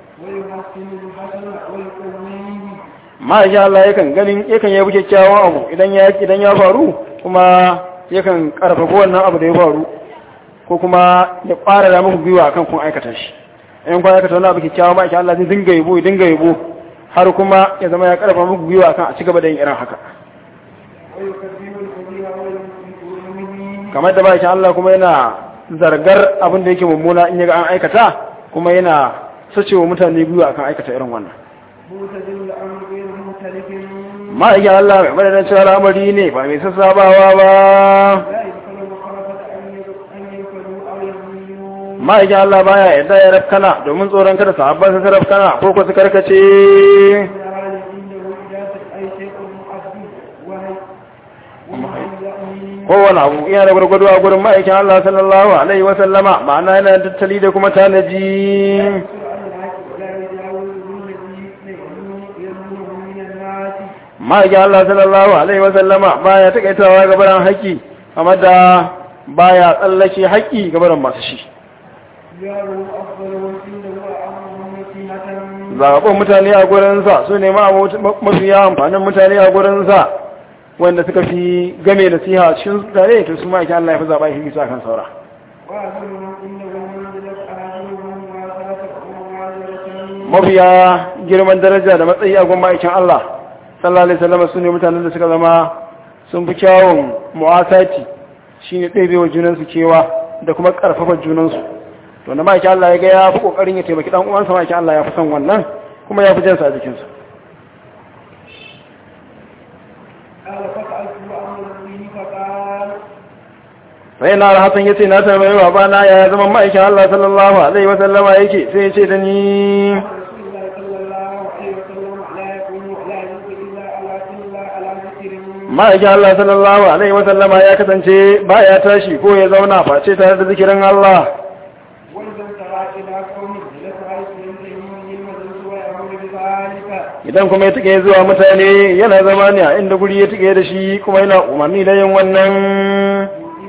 ma'aikin Allah yakan yabi kyakkyawan abu idan ya faru kuma yakan karfafa wannan abu da ya faru ko kuma ya fara da muku gwiwa kan kun aikata shi in kun aikata wani abu kyakkyawan ma'aikin Allah zai dinga yabo har kuma ya zama ya karfafa muku gwiwa kan a cigaba da yin irin haka kamar da ma'aikin Allah kuma yana zargar abin da yake mummuna in yaga an aikata kuma yana sacewa mutane gwiwa akan aikata irin wannan ma'aikin Allah mai madadin cewa al'amari ne ba mai sassabawa ba ma'aikin Allah baya yadda ya rafkana domin tsoron kada sahabban su rafkana ko ku su karkace kowane abu yana da gwargwado a gurin ma'aikin Allah sallallahu alaihi wasallama ma'ana yana tattali da kuma tanaji ma'aikin Allah sallallahu alaihi wasallama baya takaitawa gabaran haƙƙi amma da baya tsallake haƙƙi gabaran masu shi zaɓaɓɓun mutane a gurinsa su ne mafiya amfanin mutane a gurinsa wanda suka fi game da siha a cikin tare to su ma'aikin Allah ya fi zaɓa shi bisa kan saura mafiya girman daraja da matsayi a gwamma aikin Allah sallallahu alaihi wasallam su ne mutanen da suka zama sun fi kyawun mu'asati shine ɗebewa junansu kewa da kuma ƙarfafa junansu to na ma'aikin Allah ya ga ya fi ƙoƙarin ya taimaki ɗan uwansa ma'aikin Allah ya fi son wannan kuma ya fi jansa a jikinsa sai na Hassan yace na tambaye babana ya zama ma'aikin Allah sallallahu alaihi wasallama yake sai yace da ni ma'aikin Allah sallallahu alaihi wasallama ya kasance baya tashi ko ya zauna face tare da zikirin Allah idan kuma ya tike zuwa mutane yana zama ne a inda guri ya tike da shi kuma yana umarni da yin wannan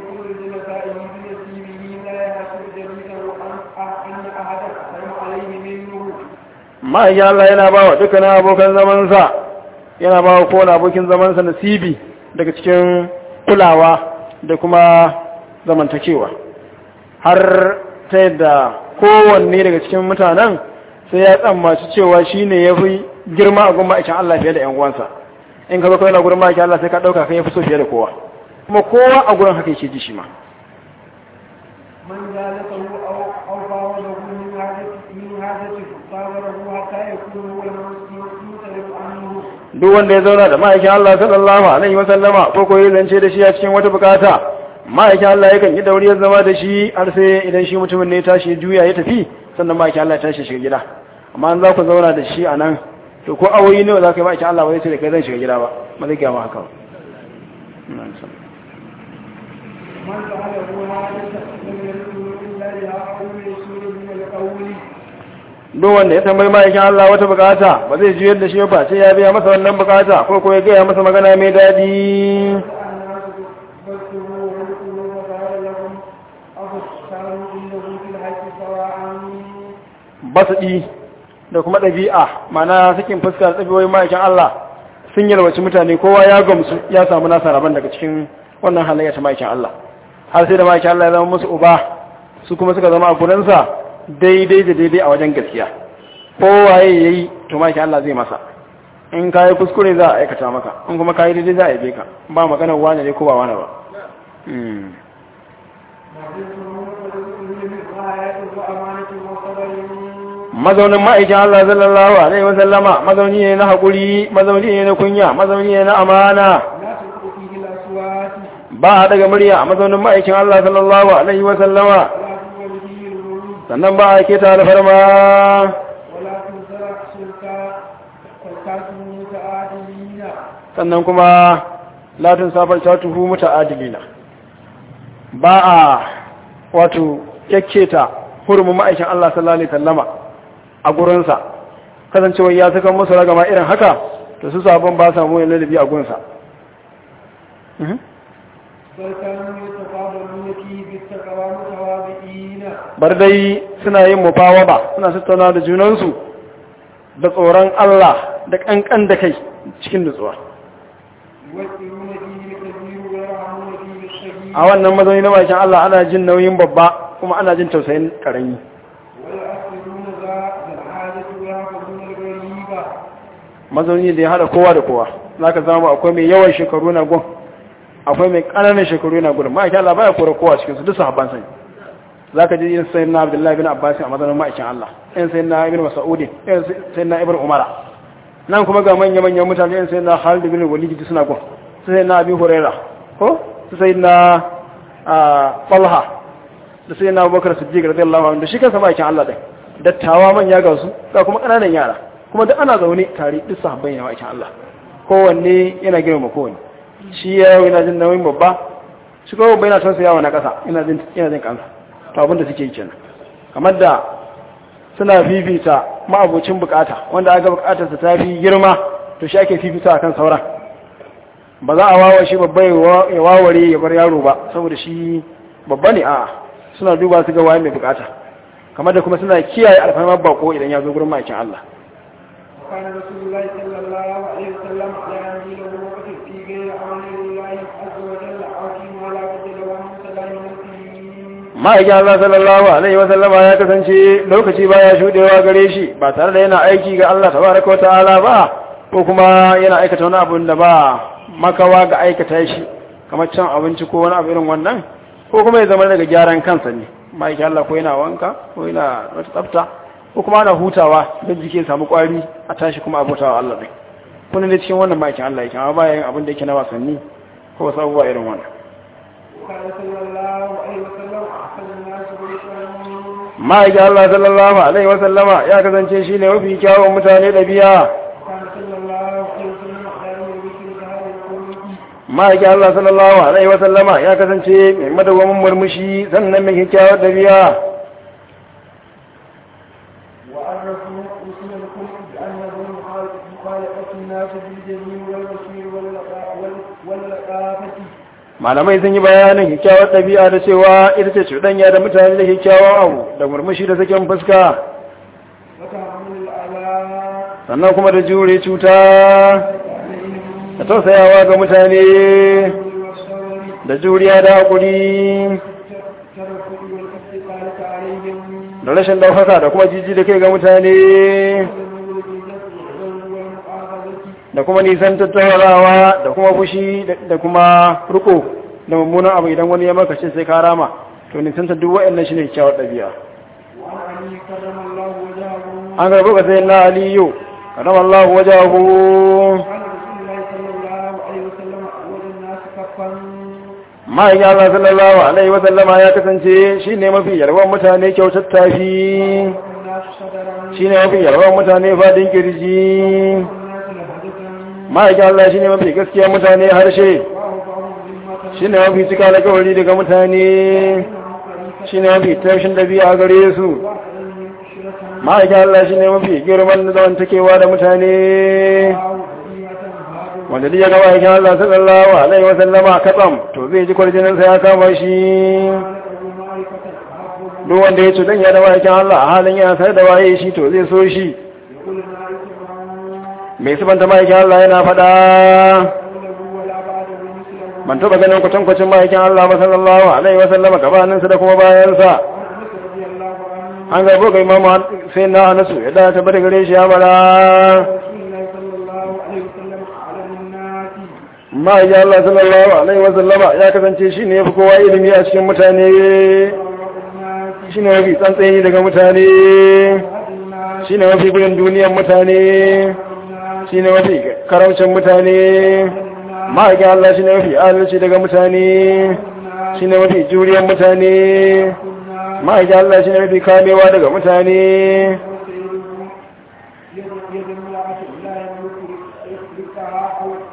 ma'aikin Allah yana ba wa dukkanin abokan zamansa yana ba wa kowane abokin zamansa nasibi daga cikin kulawa da kuma zamantakewa har ta yadda kowanne daga cikin mutanen sai ya tsammaci cewa shi ne ya fi girma a gun ma'aikin Allah fiye da ‘yan uwansa in ka zo kawai na gurin ma'aikin Allah sai ka ɗauka kan ya fi so fiye da kowa kuma kowa a gurin haka yake ji shi ma duk wanda ya zauna da ma'aikin Allah sallallahu alaihi wasallama ko koyi zance da shi a cikin wata bukata ma'aikin Allah yakan yi dauriyar zama da shi har sai idan shi mutumin ne ya tashi juya ya tafi sannan ma'aikin Allah ya tashi shiga gida amma an za ku zauna da shi a nan to ko awoyi ne za ka yi ma'aikin Allah ba zai ce da kai zan shiga gida ba ba zai gama haka duk wanda ya tambayi ma'aikin Allah wata bukata ba zai juyar da shi ba sai ya biya masa wannan bukata ko ko ya gaya masa magana mai daɗi basaɗi da kuma ɗabi'a mana sakin fuska da ɗabi'oyin ma'aikin Allah sun yalwaci mutane kowa ya gamsu ya samu nasa rabon daga cikin wannan halayya ta ma'aikin Allah har sai da ma'aikin Allah ya zama musu uba su kuma suka zama a gurinsa daidai da daidai a wajen gaskiya kowaye ya yi to ma'aikin Allah zai masa in ka yi kuskure za a aikata maka in kuma ka yi daidai za a yabe ka ba maganar wane ne ko ba wane ba mazaunin ma'aikin Allah sallallahu alaihi wasallama mazauni ne na haƙuri mazauni ne na kunya mazauni ne na amana ba a daga murya a mazaunin ma'aikin Allah sallallahu alaihi wasallama sannan ba a keta alfarma sannan kuma latin safar tuhu muta'adilina ba a wato kyakketa hurumin ma'aikin Allah sallallahu alaihi wasallama a gurinsa kasancewar ya saka musu ragama irin haka to su sabon ba samu yin ladabi a gurinsa bar dai suna yin mufawaba suna tattauna da junansu da tsoron Allah da kankan da kai cikin nutsuwa a wannan mazauni na bakin Allah ana jin nauyin babba kuma ana jin tausayin karami mazauni da ya hada kowa da kowa za ka zama akwai mai yawan shekaru na gun akwai mai ƙananan shekaru na gudun ma'aikin Allah baya kora kowa cikinsu duk sahabban sani za ka ji yin sayin na abdullahi bin abbas a mazaunin ma'aikin Allah yin sayin na ibn mas'udin yin sayin na ibn umara nan kuma ga manya-manyan mutane yin sayin na halid bin walid suna gun su sayin na abi huraira ko su sayin na talha da sayin na abubakar siddiq radiyallahu anhu da shi kansa ma'aikin Allah din dattawa manya ga su ga kuma ƙananan yara kuma duk ana zaune tare duk sahabbai ne ma'aikin Allah kowanne yana girma kowanne shi yana jin nauyin babba shi kuma babba yana tausayawa na ƙasa yana jin kansa to abin da suke yi kenan kamar da suna fifita ma'abocin bukata wanda aka bukatar sa tafi girma to shi ake fifita akan sauran ba za a wawa shi babba ya waware ya bar yaro ba saboda shi babba ne a'a suna duba su ga waye mai bukata kamar da kuma suna kiyaye alfarmar bako idan ya zo gurin ma'aikin Allah وكان رسول الله صلى الله عليه وسلم لا ينزل وقت في غير عمل الله عز وجل عظيم ولا بدل وهم سلام ma'aikin Allah sallallahu alaihi wa sallama ya kasance lokaci baya shudewa gare shi ba tare da yana aiki ga Allah tabaraka wa ta'ala ba ko kuma yana aikata wani abu da ba makawa ga aikata shi kamar cin abinci ko wani abu irin wannan ko kuma ya zama daga gyaran kansa ne ma'aikin Allah ko yana wanka ko yana wata tsafta ko kuma ana hutawa don jiki ya samu kwari a tashi kuma abotawa Allah ɗin kuna ne cikin wannan ma'aikin Allah yake amma bayan abin da yake na wasanni ko wasu abubuwa irin wannan ma'aikin Allah sallallahu alaihi wasallama ya kasance shi ne mafi kyawun mutane ɗabi'a ma'aikin Allah sallallahu alaihi wasallama ya kasance mai madawwamin murmushi sannan mai kyakkyawar ɗabi'a malamai sun yi bayanin kyakkyawar ɗabi'a da cewa ita ce cuɗanya da mutane da kyakkyawan abu da murmushi da sakin fuska sannan kuma da jure cuta da tausayawa ga mutane da juriya da haƙuri da rashin ɗaukaka da kuma jiji da kai ga mutane da kuma nisan tattarawa da kuma fushi da kuma riko da mummunan abu idan wani ya maka ce sai ka rama to nisan ta duk waɗannan shine kyawar ɗabi'a an garba ka sai na aliyu karama Allah wajahu ma'aikin Allah sallallahu alaihi wa sallama ya kasance shine mafi yarwan mutane kyautar tafi shine mafi yarwan mutane fadin kirji ma'aikin Allah shi ne mafi gaskiya mutane harshe shi ne mafi cika alkawari daga mutane shi ne mafi taushin ɗabi'a gare su ma'aikin Allah shi ne mafi girman zamantakewa da mutane wanda duk ya ga ma'aikin Allah sallallahu alaihi wasallama katsam to zai ji kwarjininsa ya kama shi duk wanda ya cuɗanya da ma'aikin Allah a halin yana sai da waye shi to zai so shi mai sifanta ma'aikin Allah yana faɗa قبله ولا بعده مثله. ban taɓa ganin kwatankwacin ma'aikin Allah ba sallallahu alaihi wa sallama gabaninsa da kuma bayansa وعن انس رضي الله عنه an garbo ga imamu sai na anasu ya da tabbata gare shi ya bara رسول الله صلى الله عليه وسلم اعلم الناس ma'aikin Allah sallallahu alaihi wa sallama ya kasance shi ne ya fi kowa ilimi a cikin mutane وأورع الناس shi ne mafi tsantsayi daga mutane وأهد الناس shi ne mafi gudun duniyar mutane الناس shi ne mafi karamcin mutane ma'aikin Allah shi ne mafi adalci daga mutane shi ne mafi juriyar mutane ma'aikin Allah shi ne mafi kamewa daga mutane يد امرأة لا يملك يخلقها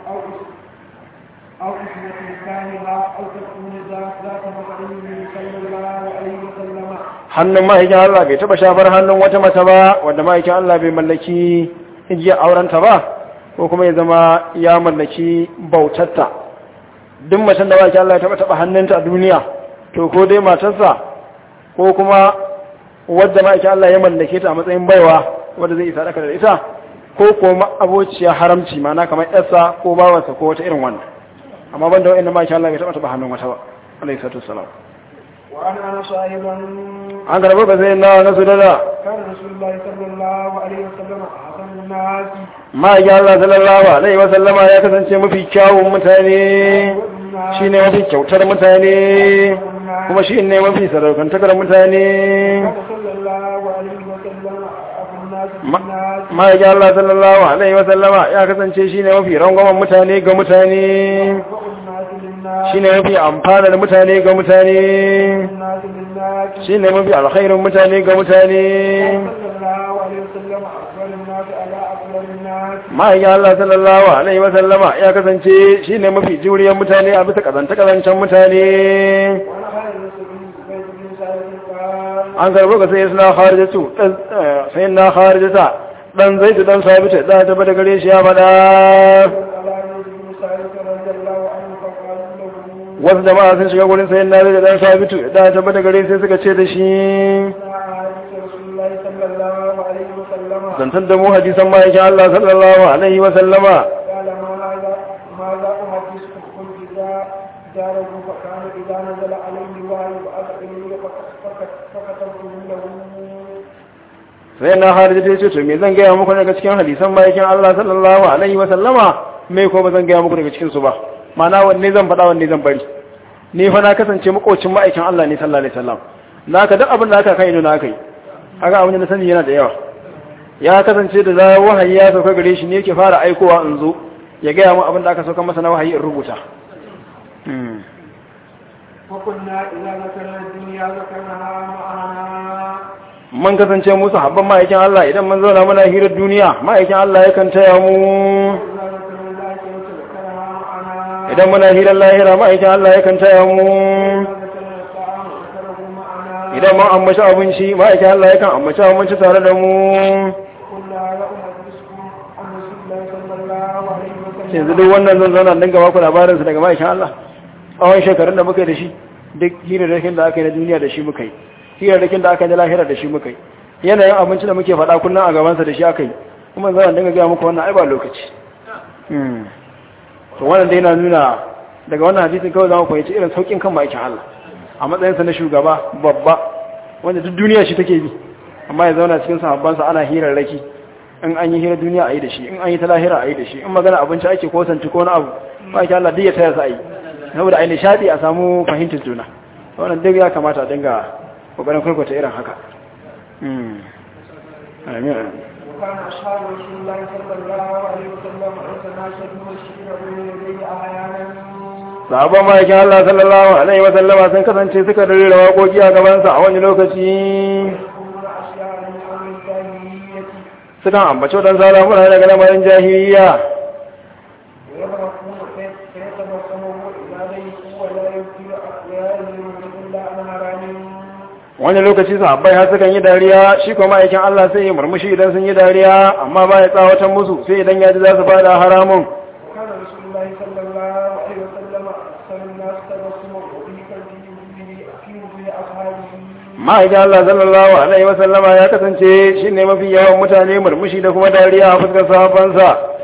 أو اسمة مكانها أو تكون ذات مطعم صلى الله عليه وسلم. hannun ma'aikin Allah bai taba shafar hannun wata mace ba wanda ma'aikin Allah bai mallaki igiyar aurenta ba ko kuma ya zama ya mallaki bautarta duk macen da ma'aikin Allah ya taba hannunta a duniya to ko dai matarsa ko kuma wadda ma'aikin Allah ya mallake ta a matsayin baiwa wadda zai isa daka da ita ko kuma abociya haramci mana kamar yarsa ko bawansa ko wata irin wannan amma banda wa'annan ma'aikin Allah bai taba hannun wata ba alaihi salatu wassalam. وعن أنا صاحبا an karɓi ba sai na su dada كان رسول الله صلى الله عليه وسلم أحسن الناس ma'aikin Allah sallallahu alaihi wa sallama ya kasance mafi kyawun mutane shi ne mafi kyautar mutane kuma shi ne mafi sadaukantakar mutane كان صلى الله عليه وسلم أحسن الناس بالناس ma'aikin Allah sallallahu alaihi wa sallama ya kasance shi ne mafi rangwamen mutane ga mutane والناس للناس shi ne mafi amfanar mutane ga mutane الناس للناس shi ne mafi alkhairin mutane ga mutane صلى الله عليه وسلم أفضل الناس على أفضل الناس ma'aikin Allah sallallahu alaihi wa sallama ya kasance shi ne mafi juriyar mutane a bisa kazanta-kazancen mutane وأنا خير رسول بيت بن سعيد قال an karbo ga sai suna kharijatu sai na kharijata dan zaidu dan sabita da ta bada gare shi ya fada على بيت بن سعيد رضي الله عنه فقال له wasu jama'a sun shiga gurin sai na zaidu dan sabitu da ta bada gare sai suka ce da shi حديث رسول الله صلى الله عليه وسلم zantar da mu hadisan ma'aikin Allah sallallahu alaihi wa sallama قال ماذا أحدثكم قلت إذا جاره فكان إذا نزل عليه وحي بعث إليه فكتبته له sai na kharijata ya ce to me zan gaya muku daga cikin hadisan ma'aikin Allah sallallahu alaihi wa sallama me ko ba zan gaya muku daga cikin su ba ma'ana wanne zan faɗa wanne zan bari ni fa na kasance makocin ma'aikin Allah ne sallallahu alaihi wasallam naka duk abin da aka kai ido na kai haka abin da na sani yana da yawa ya kasance da za wahayi ya sauka gare shi ne yake fara aikowa in zo ya gaya mu abin da aka sauka masa na wahayi in rubuta وكنا إذا ذكرنا الدنيا ذكرناها معنا mun kasance musu habban ma'aikin Allah idan mun zauna muna hirar duniya ma'aikin Allah yakan taya mu وإذا ذكرنا الآخرة ذكرها معنا idan muna hirar lahira ma'aikin Allah yakan taya mu وإذا ذكرنا الطعام ذكره معنا idan mun ambaci abinci ma'aikin Allah yakan ambaci abinci tare da mu قلنا لا أحدثكم عن رسول الله صلى الله عليه وسلم yanzu duk wannan zan zauna dinga baku labarin su daga ma'aikin Allah tsawon shekarun da muka yi da shi duk hirarrakin da aka yi na duniya da shi muka yi hirarrakin da aka yi na lahira da shi muka yi yanayin abinci da muke faɗa kullum a gabansa da shi aka yi kuma zan dinga gaya muku wannan ai ba lokaci to wannan dai yana nuna daga wannan hadisin kawai za mu fahimci irin saukin kan ma'aikin Allah a matsayinsa na shugaba babba wanda duk duniya shi take bi amma ya zauna cikin sahabbansa ana hirarraki in an yi hirar duniya a yi da shi in an yi ta lahira a yi da shi in magana abinci ake ko santi ko na abu ma'aikin Allah duk ya taya sa a yi saboda a yi nishaɗi a samu fahimtar juna wannan duk ya kamata a dinga kokarin kwaikwata irin haka amin وكان أصحاب رسول الله صلى الله عليه وسلم يتناشدون الشعر بين يديه أحيانا sahabban ma'aikin Allah sallallahu alaihi wa sallama sun kasance suka rera waƙoƙi a gabansa a wani lokaci يذكرون أشياء من أمر الجاهلية sukan ambaci waɗansu alamuna daga lamarin jahiliya ويبرقون فيتبسموا إذا ضيقوا ولا يبكي أقوالهم إلا عن حرام wani lokaci sahabbai har sukan yi dariya shi kuma ma'aikin Allah sai ya murmushi idan sun yi dariya amma ba ya tsawatan musu sai idan ya ji za su fada haramun وكان رسول الله صلى الله عليه وسلم أكثر الناس تبسما وضيقا في وجوه أصحابه ma'aikin Allah sallallahu alaihi wa sallama ya kasance shi ne mafi yawan mutane murmushi da kuma dariya a fuskar sahabbansa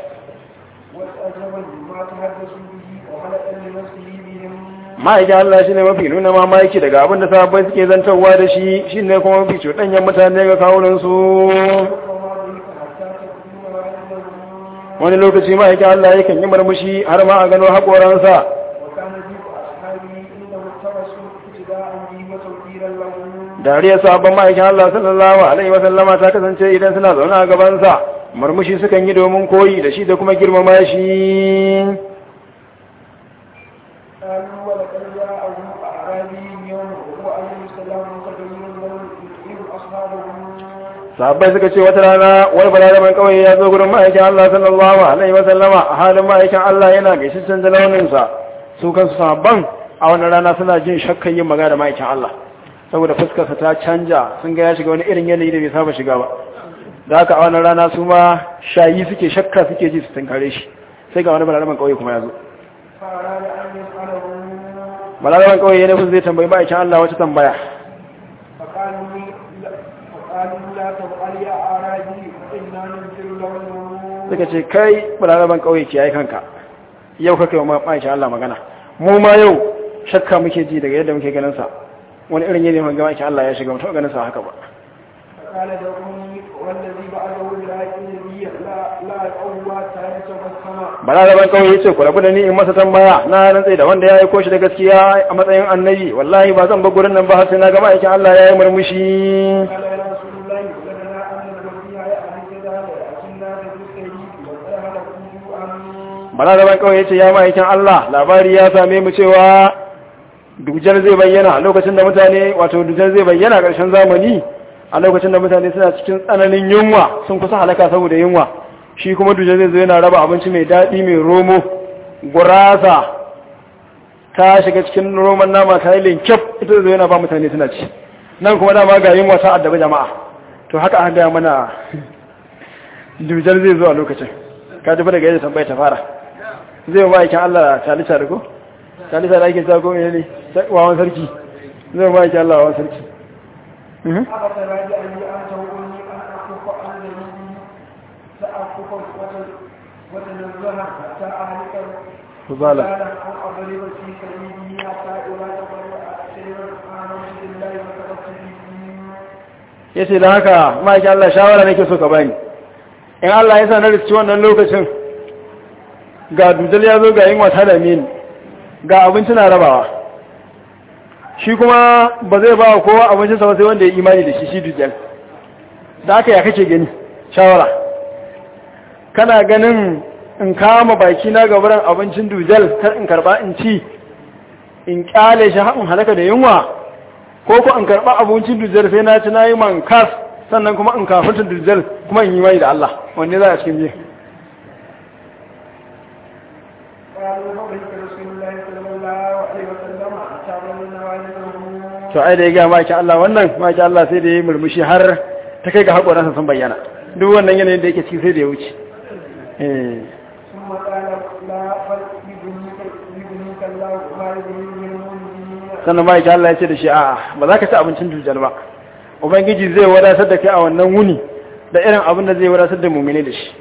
عجبا ما تحدثوا به وخلقا لنفسه بهم ma'aikin Allah shine mafi nuna mamaki daga abin da sahabbai suke zantarwa da shi shine kuma mafi cuɗanyen mutane ga kawunan su. وما ذلك حتى تكون وعلمه wani lokaci ma'aikin Allah yakan yi murmushi har ma a gano haƙoransa. وكان جيب أصحابه إنه اقتبسوا ابتداء به وتوفيرا لهم dariyar sahabban ma'aikin Allah sallallahu alaihi wa sallama ta kasance idan suna zaune a gabansa murmushi sukan yi domin koyi da shi da kuma girmama shi. قالوا ولقد جاءه أعرابي يوم وهو عليه السلام متدين له يطعم أصحابه sahabbai suka ce wata rana wani balaraban kawai ya zo gurin ma'aikin Allah sallallahu alaihi wa sallama a halin ma'aikin Allah yana gaishe canza launinsa su kansu sahabban a wannan rana suna jin shakkan yin magana da ma'aikin Allah saboda fuskarsa ta canja sun ga ya shiga wani irin yanayi da bai saba shiga ba da haka a wannan rana su ma shayi suke shakka suke ji su tunkare shi sai ga wani balaraban kawai kuma ya zo فأراد أن يسأله balaraban kawai ya nufin zai tambayi ma'aikin Allah wata tambaya فقالوا لا تفعل يا أعرابي فإنا ننزل له suka ce kai balaraban kawai ke yi kanka yau kake wa ma'aikin Allah magana mu ma yau shakka muke ji daga yadda muke ganin sa wani irin yanayi mun ga ma'aikin Allah ya shiga mutum ganin sa haka ba فقال دعوني والذي بعده بالآية النبي لا الأول تاية والسماء balaraban kawai yace ku rabu da ni in masa tambaya na rantsa da wanda ya aiko shi da gaskiya a matsayin annabi wallahi ba zan bar gurin nan ba har sai na ga ma'aikin Allah ya yi murmushi. قال يا رسول الله لنا أن المسيح يأتي كذا لكننا نجسه وسأل أم balaraban kawai yace ya ma'aikin Allah labari ya same mu cewa dujal zai bayyana lokacin da mutane wato dujal zai bayyana ƙarshen zamani a lokacin da mutane suna cikin tsananin yunwa sun kusa halaka saboda yunwa shi kuma dujal zai zo yana raba abinci mai daɗi mai romo gurasa ta shiga cikin roman nama ta yi linkyaf ita zai zo yana ba mutane suna ci nan kuma dama ga yunwa ta addaba jama'a to haka an gaya mana dujal zai zo a lokacin ka tafi daga yadda tambaya ta fara zai yi ma'aikin Allah talisa da ko? talisa da ake zago ne wawan sarki zai yi ma'aikin Allah wawan sarki أبت راجعني أن تقولني أن أكف عن ذنبي سأكف وتنزها حتى أهلك فضالا عن أضرب في سبيله حتى إذا تبرأ شيئا آمنت بالله وتبت به ya ce da haka ma'aikin Allah shawara nake so ka bani in Allah ya sa na riski wannan lokacin ga dujal ya zo ga yin wata da mini ga abinci na rabawa shi kuma ba zai ba wa kowa abincinsa ba sai wanda ya imani da shi dujal da haka ya kake gani shawara kana ganin in kama baki na gabaran abincin dujal kar in karba in ci in kyale shi haɗin halaka da yunwa ko ko in karba abincin dujal sai na ci na yi man kas sannan kuma in kafin dujal kuma in yi mai da Allah wanne za a cikin biyu قالوا وبهك رسول الله صلى الله عليه وسلم حتى بلغنا والده to ai da ya ga maki Allah wannan maki Allah sai da ya murmushi har ta kai ga haƙoransa sun bayyana duk wannan yanayin da yake ciki sai da ya wuce ثم قال لا يبنيك الله ما يبنيه من المؤمنين sannan maki Allah ya ce da shi a'a ba za ka ci abincin dujal ba ubangiji zai wadatar da kai a wannan wuni da irin abin da zai wadatar da mu'mini da shi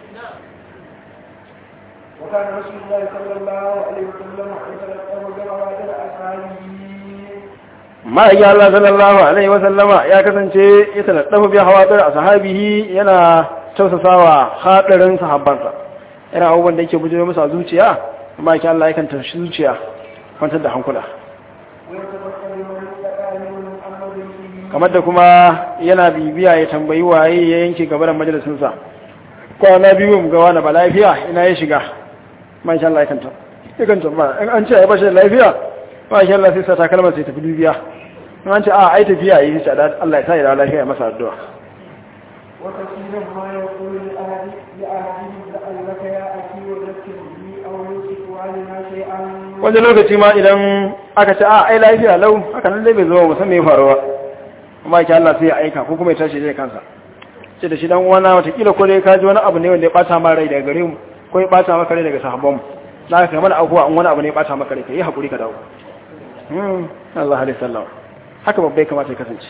وكان رسول الله صلى الله عليه وسلم يتلقى بوادر أصحابه ma'aikin Allah sallallahu alaihi wa sallama ya kasance ya talattafa bi hawadar ashabihi yana tausasawa hadarin sahabbansa irin abubuwan da yake bujiro musu a zuciya ma'aikin Allah yakan tashi zuciya kwantar da hankula ويتبقى لمن اتقى منهم أمر به kamar da kuma yana bibiya ya tambayi waye ya yanke gaban majalisinsa kwana biyu mu ga wani ba lafiya ina ya shiga ma'aikin Allah yakan tambaya in an ce ai bashi da lafiya ma'aikin Allah sai sa takalmar sai tafi dubiya in an ce a ai tafiya yi sai Allah ya sa ya lafiya ya masa addu'a وكثيرا ما يقول لأهله لعلك يا أخي وذكر بي أو يوسف علينا شيئا wani lokaci ma idan aka ce a ai lafiya lau haka nan dai bai zo musan me faruwa amma ki Allah sai ya aika ko kuma ya tashi da kansa ce da shi dan uwana watakila ko dai ka ji wani abu ne wanda ya bata ma rai daga gare mu ko ya bata maka rai daga sahabban mu za ka mana abuwa in wani abu ne ya bata maka rai kai hakuri ka dawo Allah alaihi sallam haka babbai kamata ya kasance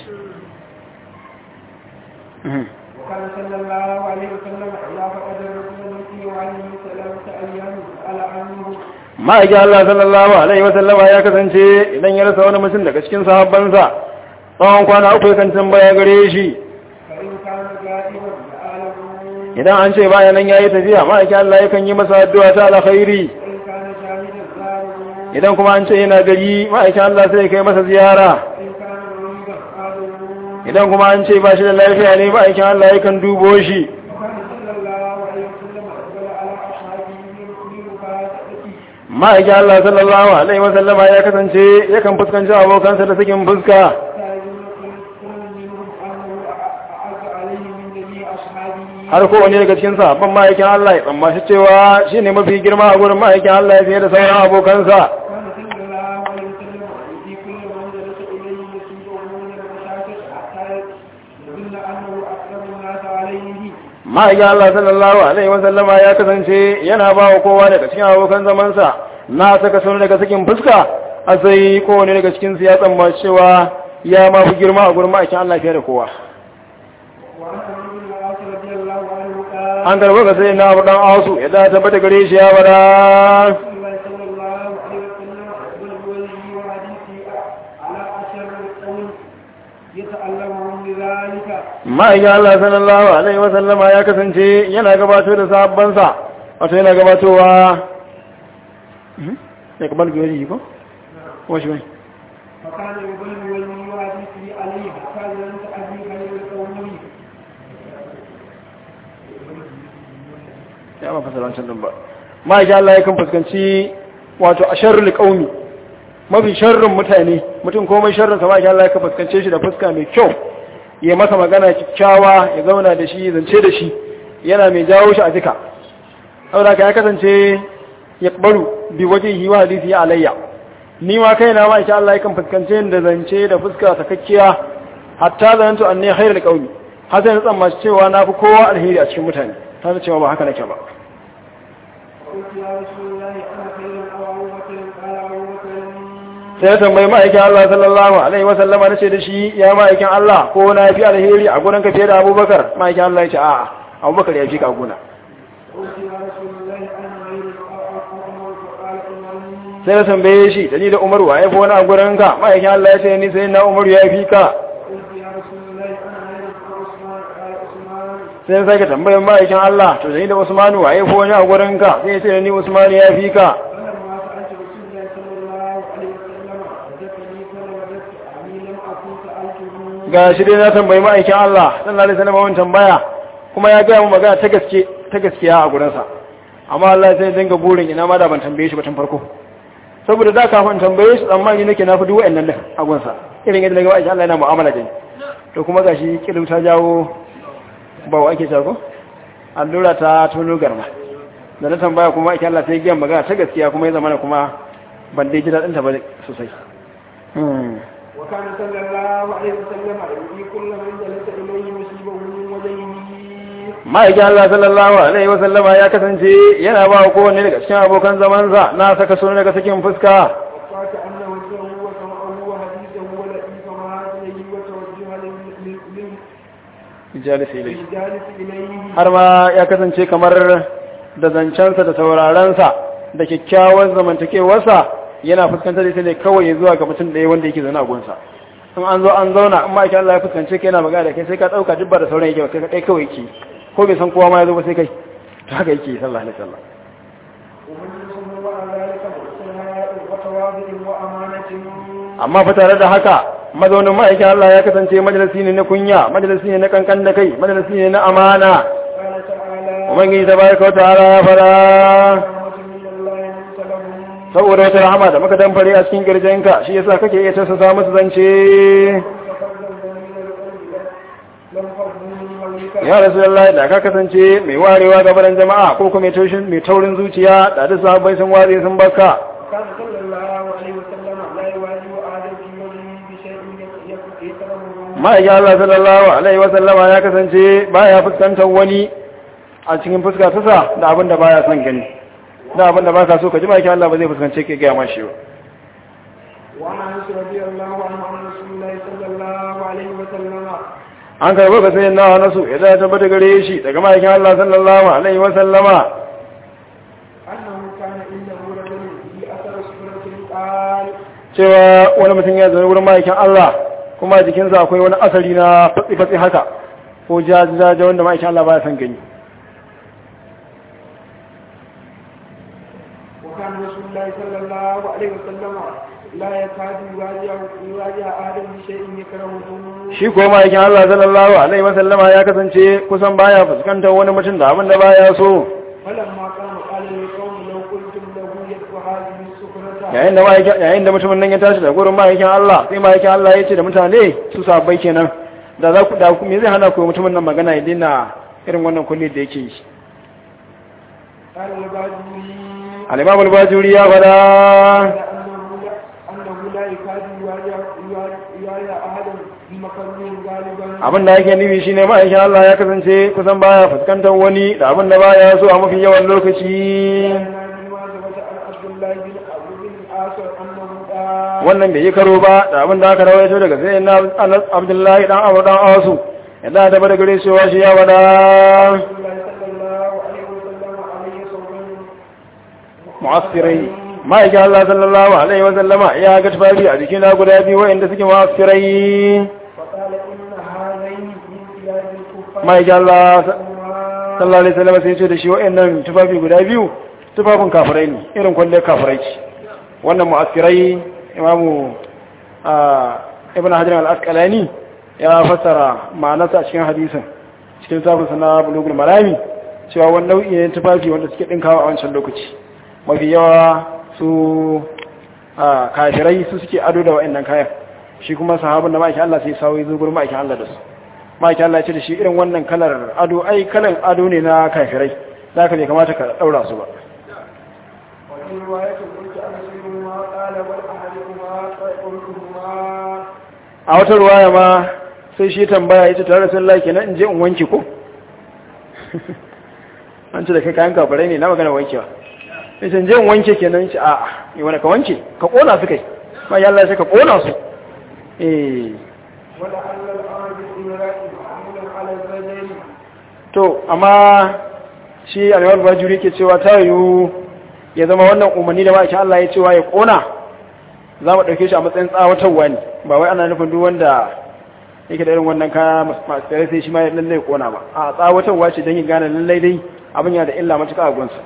وكان صلى الله عليه وسلم إذا فقد الرسول المسيح عليه 3 أيام على عنه ma'aikin Allah sallallahu alaihi wa sallama ya kasance idan ya rasa wani mutum daga cikin sahabbansa tsawon kwana uku yakan tambaya gare shi فإن كان غائبا سأله idan an ce baya nan yayi tafiya ma'aikin Allah yakan yi masa addu'a ta alkhairi وإن كان شاهدا زاره idan kuma an ce yana gari ma'aikin Allah sai ya kai masa ziyara وإن كان مريضا قالوا idan kuma an ce ba shi da lafiya ne ma'aikin Allah yakan dubo shi وكان صلى الله عليه وسلم أقبل على أصحابه بمفاتحته ma'aikin Allah sallallahu alaihi wa sallama ya kasance yakan fuskanci abokansa da sakin fuska حتى يظن كل منهم أنه أعز عليه من جميع أصحابه har kowane daga cikin sahabban ma'aikin Allah ya tsammaci cewa shi ne mafi girma a gurin ma'aikin Allah ya fiye da sauran abokansa وكان صلى الله عليه وسلم يؤتي كل من جلس إليه يسوده من المشاكل حتى يظن أنه أكثر الناس عليه ma'aikin Allah sallallahu alaihi wa sallama ya kasance yana ba wa kowa daga cikin abokan zamansa na saka sun daga sakin fuska a sai kowane daga cikin su ya tsammaci cewa ya ma fi girma a gurin ma'aikin Allah fiye da kowa وعن عمرو بن العاص رضي الله عنه قال an karɓi ga sai na abu dan asu ya da tabbata gare shi ya bara رسول الله صلى الله عليه وسلم أقبل بوجهه وحديثه على أشر القوم يتألمهم بذلك ma'aikin Allah sallallahu alaihi wa sallama ya kasance yana gabatar da sahabbansa wato yana gabatowa ya kamar gari yi ko? washi wani فكان يقبل بوجهه وحديثه عليه حتى لم تأذي خير القوم ya ba fasara wancan din ba ma'aikin Allah ya kan fuskanci wato a sharrul qaumi mafi sharrin mutane mutum komai sharrin sa ma'aikin Allah ya kan fuskance shi da fuska mai kyau ya masa magana kyakkyawa ya zauna da shi zance da shi yana mai jawo shi a jika saboda ka ya kasance ya baru bi wajhihi wa hadisi alayya ni ma kaina ma'aikin Allah ya kan fuskance ni da zance da fuska sakakkiya hatta zanto anni khairul qaumi har sai na tsammaci cewa na fi kowa alheri a cikin mutane ta cewa ba haka nake ba قلت يا رسول الله أنا خير أو أبو بكر قال أبو بكر sai ya tambayi ma'aikin Allah sallallahu alaihi wa sallama nace da shi ya ma'aikin Allah ko na fi alheri a gurin ka fiye da Abubakar ma'aikin Allah ya ce a'a Abubakar ya fi ka guna قلت يا رسول الله أنا خير أو عمر قال عمر sai ya tambaye shi da ni da Umar wa ya fi wani a gurin ka ma'aikin Allah ya ce ni sai na Umar ya fi ka قلت يا رسول الله أنا خير أو عثمان قال عثمان sai ya sake tambayin ma'aikin Allah to da ni da Usman wa ya fi wani a gurin ka sai ya ce ni Usman ya fi ka فلما سألت رسول الله صلى الله عليه وسلم حدثني فوجدت أني لم أكن سألته ga shi dai na tambayi ma'aikin Allah sallallahu alaihi wasallam wannan tambaya kuma ya ga mu magana ta gaskiya a gurin sa amma Allah sai dinga burin ina ma da ban tambaye shi ba tun farko saboda da kafin tambaye shi tsammani nake na fi duk wayannan din a gurin sa irin yadda daga ma'aikin Allah yana mu'amala da ni to kuma gashi kilim ta jawo ba wa ake jago allura ta tono garma da na tambaya kuma ma'aikin Allah sai ya ga magana ta gaskiya kuma ya zama kuma ban dai ji dadin ta ba sosai وكان صلى الله عليه وسلم يؤتي كل من جلس إليه مصيبه من وجهه ma'aikin Allah sallallahu alaihi wa sallama ya kasance yana ba wa kowanne daga cikin abokan zamansa na saka sunan daga cikin fuska وقال أن وجهه وسمعه وحديثه ولئيم وهذه وتوجه jalisi ilai للجالس إليه har ma ya kasance kamar da zancensa da saurarensa da kyakkyawar zamantakewarsa yana fuskantar da ita ne kawai zuwa ga mutum ɗaya wanda yake zaune a gunsa in an zo an zauna in ma'aikin Allah ya fuskance kai yana magana da kai sai ka ɗauka dubba da sauran yake ba kai kawai yake ko bai san kowa ma ya zo ba sai kai to haka yake sallallahu alaihi wasallam ومن وعلى ذلك باجتهاد وتواضع وأمانة amma fa tare da haka mazaunin ma'aikin Allah ya kasance majalisi ne na kunya majalisi ne na kankan da kai majalisi ne na amana قال تعالى ubangiji tabaraka wa ta'ala ya fara رحمة من الله ليس لهم saboda wata rahama da muka damfare a cikin kirjinka shi yasa kake iya tassasa musu zance ya rasulullahi da ka kasance mai warewa gaban jama'a ko kuma mai taurin zuciya da duk sahabbai sun ware sun baka كان صلى الله عليه وسلم لا يواجه آدم في وجهه بشيء يكرمه ma'aikin Allah sallallahu alaihi wa sallama ya kasance baya fuskantar wani a cikin fuska tasa da abin da baya son gani da abin da baka so ka ji ma'aikin Allah ba zai fuskance ke ga mashi ba وعن انس رضي الله عنه عن رسول الله صلى الله عليه وسلم an karɓo ka sai na nasu ya da tabbata gare shi daga ma'aikin Allah sallallahu alaihi wa sallama انه كان إنه رجل في أثر سفرة قال cewa wani mutum ya zama wurin ma'aikin Allah kuma jikinsa akwai wani asali na fatsi-fatsi haka ko jajaja wanda ma'aikin Allah baya son gani. وكان رسول الله صلى الله عليه وسلم لا يكاد يواجه آدم بشيء يكرهه. Shi ko ma'aikin Allah sallallahu alaihi wasallama ya kasance kusan baya fuskantar wani mutum da abin da baya so. فلما قام قال للقوم لو قلتم له يدفع هذه السفرة yayin da mutumin nan ya tashi da gurin ma'aikin Allah sai ma'aikin Allah ya ce da mutane su sabbai kenan da za ku da me zai hana ku mutumin nan magana ya dina irin wannan kulli da yake yi. قال الباجوري al-Imam al-Bajuri ya fada أنه لا يكاد يواجه أحدا بمكروه غالبا. abin da yake nufi shine ma'aikin Allah ya kasance kusan baya fuskantar wani da abin da baya so a mafi yawan lokaci. Wannan bai yi karo ba da abin da aka rawaito daga sai na Abdullahi dan Abu dan Asu yadda da bada gare cewa shi ya wada mu'assirai ma'aikin Allah sallallahu alaihi wa sallama ya ga tafari a jikin na guda biyu wa'anda suke mu'assirai. Ma'aikin Allah sallallahu alaihi wa sallama sai ce da shi wa'annan tufafi guda biyu tufafin kafirai ne irin kwalle kafirai ce. Wannan mu'assirai imamu ibn Hajar al-Asqalani ya fassara ma'anarsa a cikin hadisin cikin tafsir na Bulughul Marami cewa wannan nau'i ne tufafi wanda suke dinkawa a wancan lokaci. Mafi yawa su kafirai su suke ado da wa'annan kayan, shi kuma sahabin da ma'aikin Allah sai sawo zo gurin ma'aikin Allah da su. Ma'aikin Allah ya ce da shi irin wannan kalar ado ai kalan ado ne na kafirai, za ka bai kamata ka daura su ba. A wata ruwaya ma sai shi tambaya ita tare da sallah kenan in je in wanke ko? An ce da kai kayan kafirai ne na magana wankewa. Sai je in wanke kenan shi a'a, yi wani ka wanke, ka kona su kai. Ma ya Allah sai ka kona su. To amma shi Anwar Bajuri ke cewa ta yiwu ya zama wannan umarni da ma'aikin Allah ya cewa ya kona za mu ɗauke shi a matsayin tsawatarwa ne ba wai ana nufin duk wanda yake da irin wannan kaya masu tsare sai shi ma ya lallai kona ba a tsawatarwa ce don yin gane lallai dai abin yana da illa matuƙa a gunsa.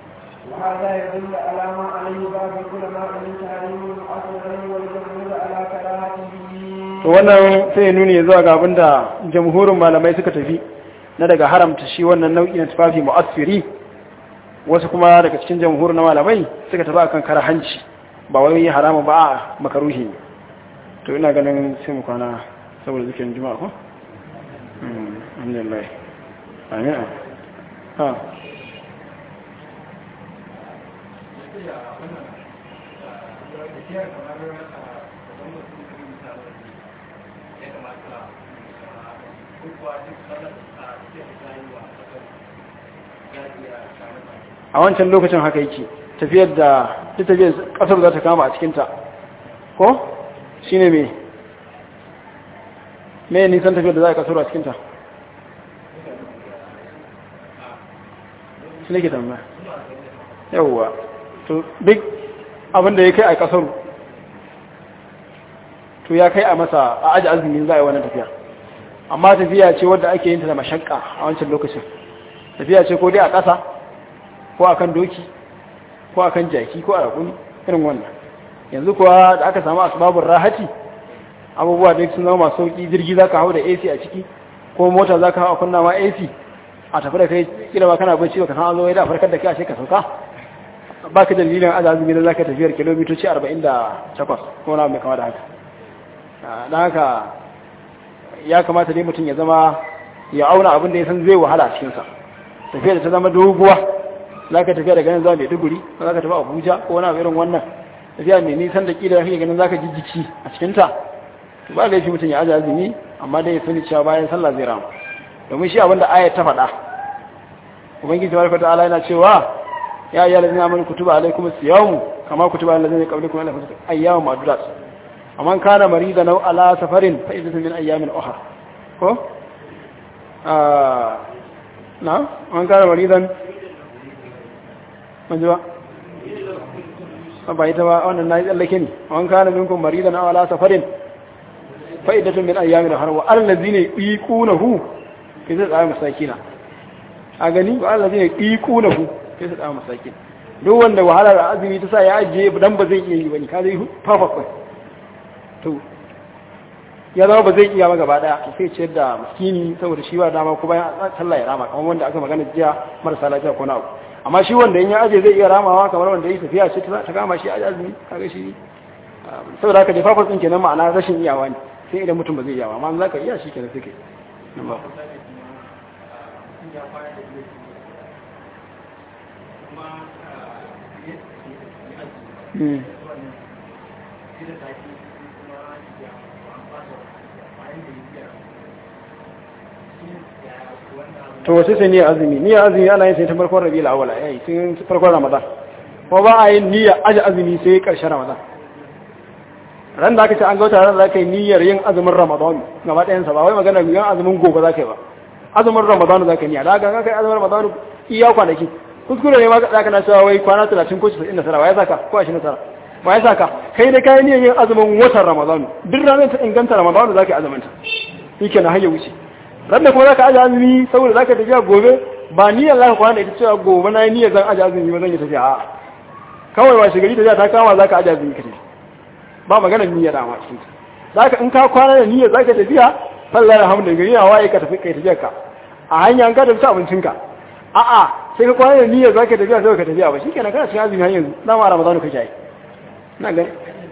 To wannan sai nuni zuwa ga abin da jamhurin malamai suka tafi na daga haramta shi wannan nau'i na tufafi mu'assiri, wasu kuma daga cikin jamhur na malamai suka tafi akan karahanci ba wai haramun ba a makaruhi ne. To ina ganin sai mu kwana saboda zikirin juma'a ko? Alhamdulillah. Amin. Ha. A wancan lokacin haka yake tafiyar da duk tafiyar kasar za ta kama a cikinta ko shi ne mai nisan tafiyar da za a kasar a cikinta shi ne ke tambaya yauwa to duk abinda ya kai a kasar to ya kai a masa a aji azumin za a yi wannan tafiya, amma tafiya ce wadda ake yin ta da mashakka a wancan lokacin. Tafiya ce ko dai a ƙasa ko a kan doki ko a kan jaki ko a rakuni irin wannan. Yanzu kuwa da aka samu asbabun rahati abubuwa duk sun zama masu sauki, jirgi za ka hau da AC a ciki ko mota za ka hau a kunna ma AC a tafi da kai kila ba kana bacci ba ka san an zo da farkar da kai a ce ka sauka ba ka dalilin azazumi da za ka tafiyar kilomitoci 48 ko na mai kama da haka. Don haka ya kamata dai mutum ya zama ya auna abin da ya san zai wahala a cikinsa. Tafiya da ta zama doguwa za ka tafiya daga nan zuwa Maiduguri ko za ka tafi Abuja ko wani abu irin wannan tafiya mai nisan da kila kake ganin za ka ji jiki a cikinta, to ba laifi mutum ya aje azumi, amma dai ya sani cewa bayan sallah zai rama, domin shi abin da ayat ta faɗa. Ubangiji tabaraka ta'ala yana cewa ya ayyuhal ladzina amanu kutiba alaykumus siyamu kama kutiba alal ladzina qablikum la'allakum tattaqun ayyaman ma'dudat amman kana maridan aw ala safarin fa iddatun min ayyamin ukhra ko na an kana maridan manjuwa ba ita ba wannan nayi tsallake ne wan kana minkum maridan aw ala safarin fa'idatun min ayyamin har wa allazina yuqunahu kisa da masakina a gani wa allazina yuqunahu kisa da masakin duk wanda wahalar azumi ta sa ya ajiye dan ba zai iya yi bane ka zai fafa kai to ya zama ba zai iya ba gaba daya to sai ciyar da miskini saboda shi ba dama ko bayan sallah ya rama kamar wanda aka magana jiya marasa lafiya ko na abu amma shi wanda in ya aje zai iya ramawa kamar wanda ya tafiya ce ta kama shi a azumi kaga shi saboda haka jefa fasin kenan ma'ana rashin iyawa ne sai idan mutum ba zai iyawa amma za ka iya shi kenan suke to wasu sai niyyar azumi ana yin sai ta farkon rabiul awwal yayi tun farkon ramadan ko ba a yin niyyar aje azumi sai karshen ramadan ran da aka ce an gauta ran da aka yi niyyar yin azumin ramadan gaba ɗayan sa ba wai magana yin azumin gobe zaka yi ba azumin ramadan zaka niyya da ga kai azumin ramadan iya kwanaki kuskure ne ma zaka na cewa wai kwana 30 ko 99 wai saka ko 29 wai saka kai da kai niyyar yin azumin watan ramadan duk ranar ta inganta ramadan zaka yi azumin ta yake na hayya wuce randa kuma zaka aje azumi saboda zaka tafiya gobe ba niyyar zaka kwana da ita cewa gobe na niyyar zan aje azumi ba zan yi tafiya a kawai washe gari tafiya ta kama zaka aje azumi kace ba magana niyyar da ma cikin zaka in ka kwana da niyyar zaka tafiya sallallahu alhamdu gari ya waye ka tafi kai tafiyar ka a hanya an ka tafi abincin ka a a sai ka kwana da niyyar zaka tafiya sai ka tafiya ba shikenan kana cikin azumi har yanzu dama ramadan kake yi na ga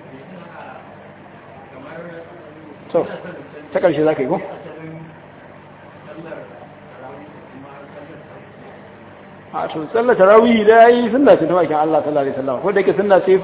to ta karshe zaka yi ko a to sallar tarawih da yayi sunna ce ta bakin Allah sallallahu alaihi wasallam ko da yake sunna ce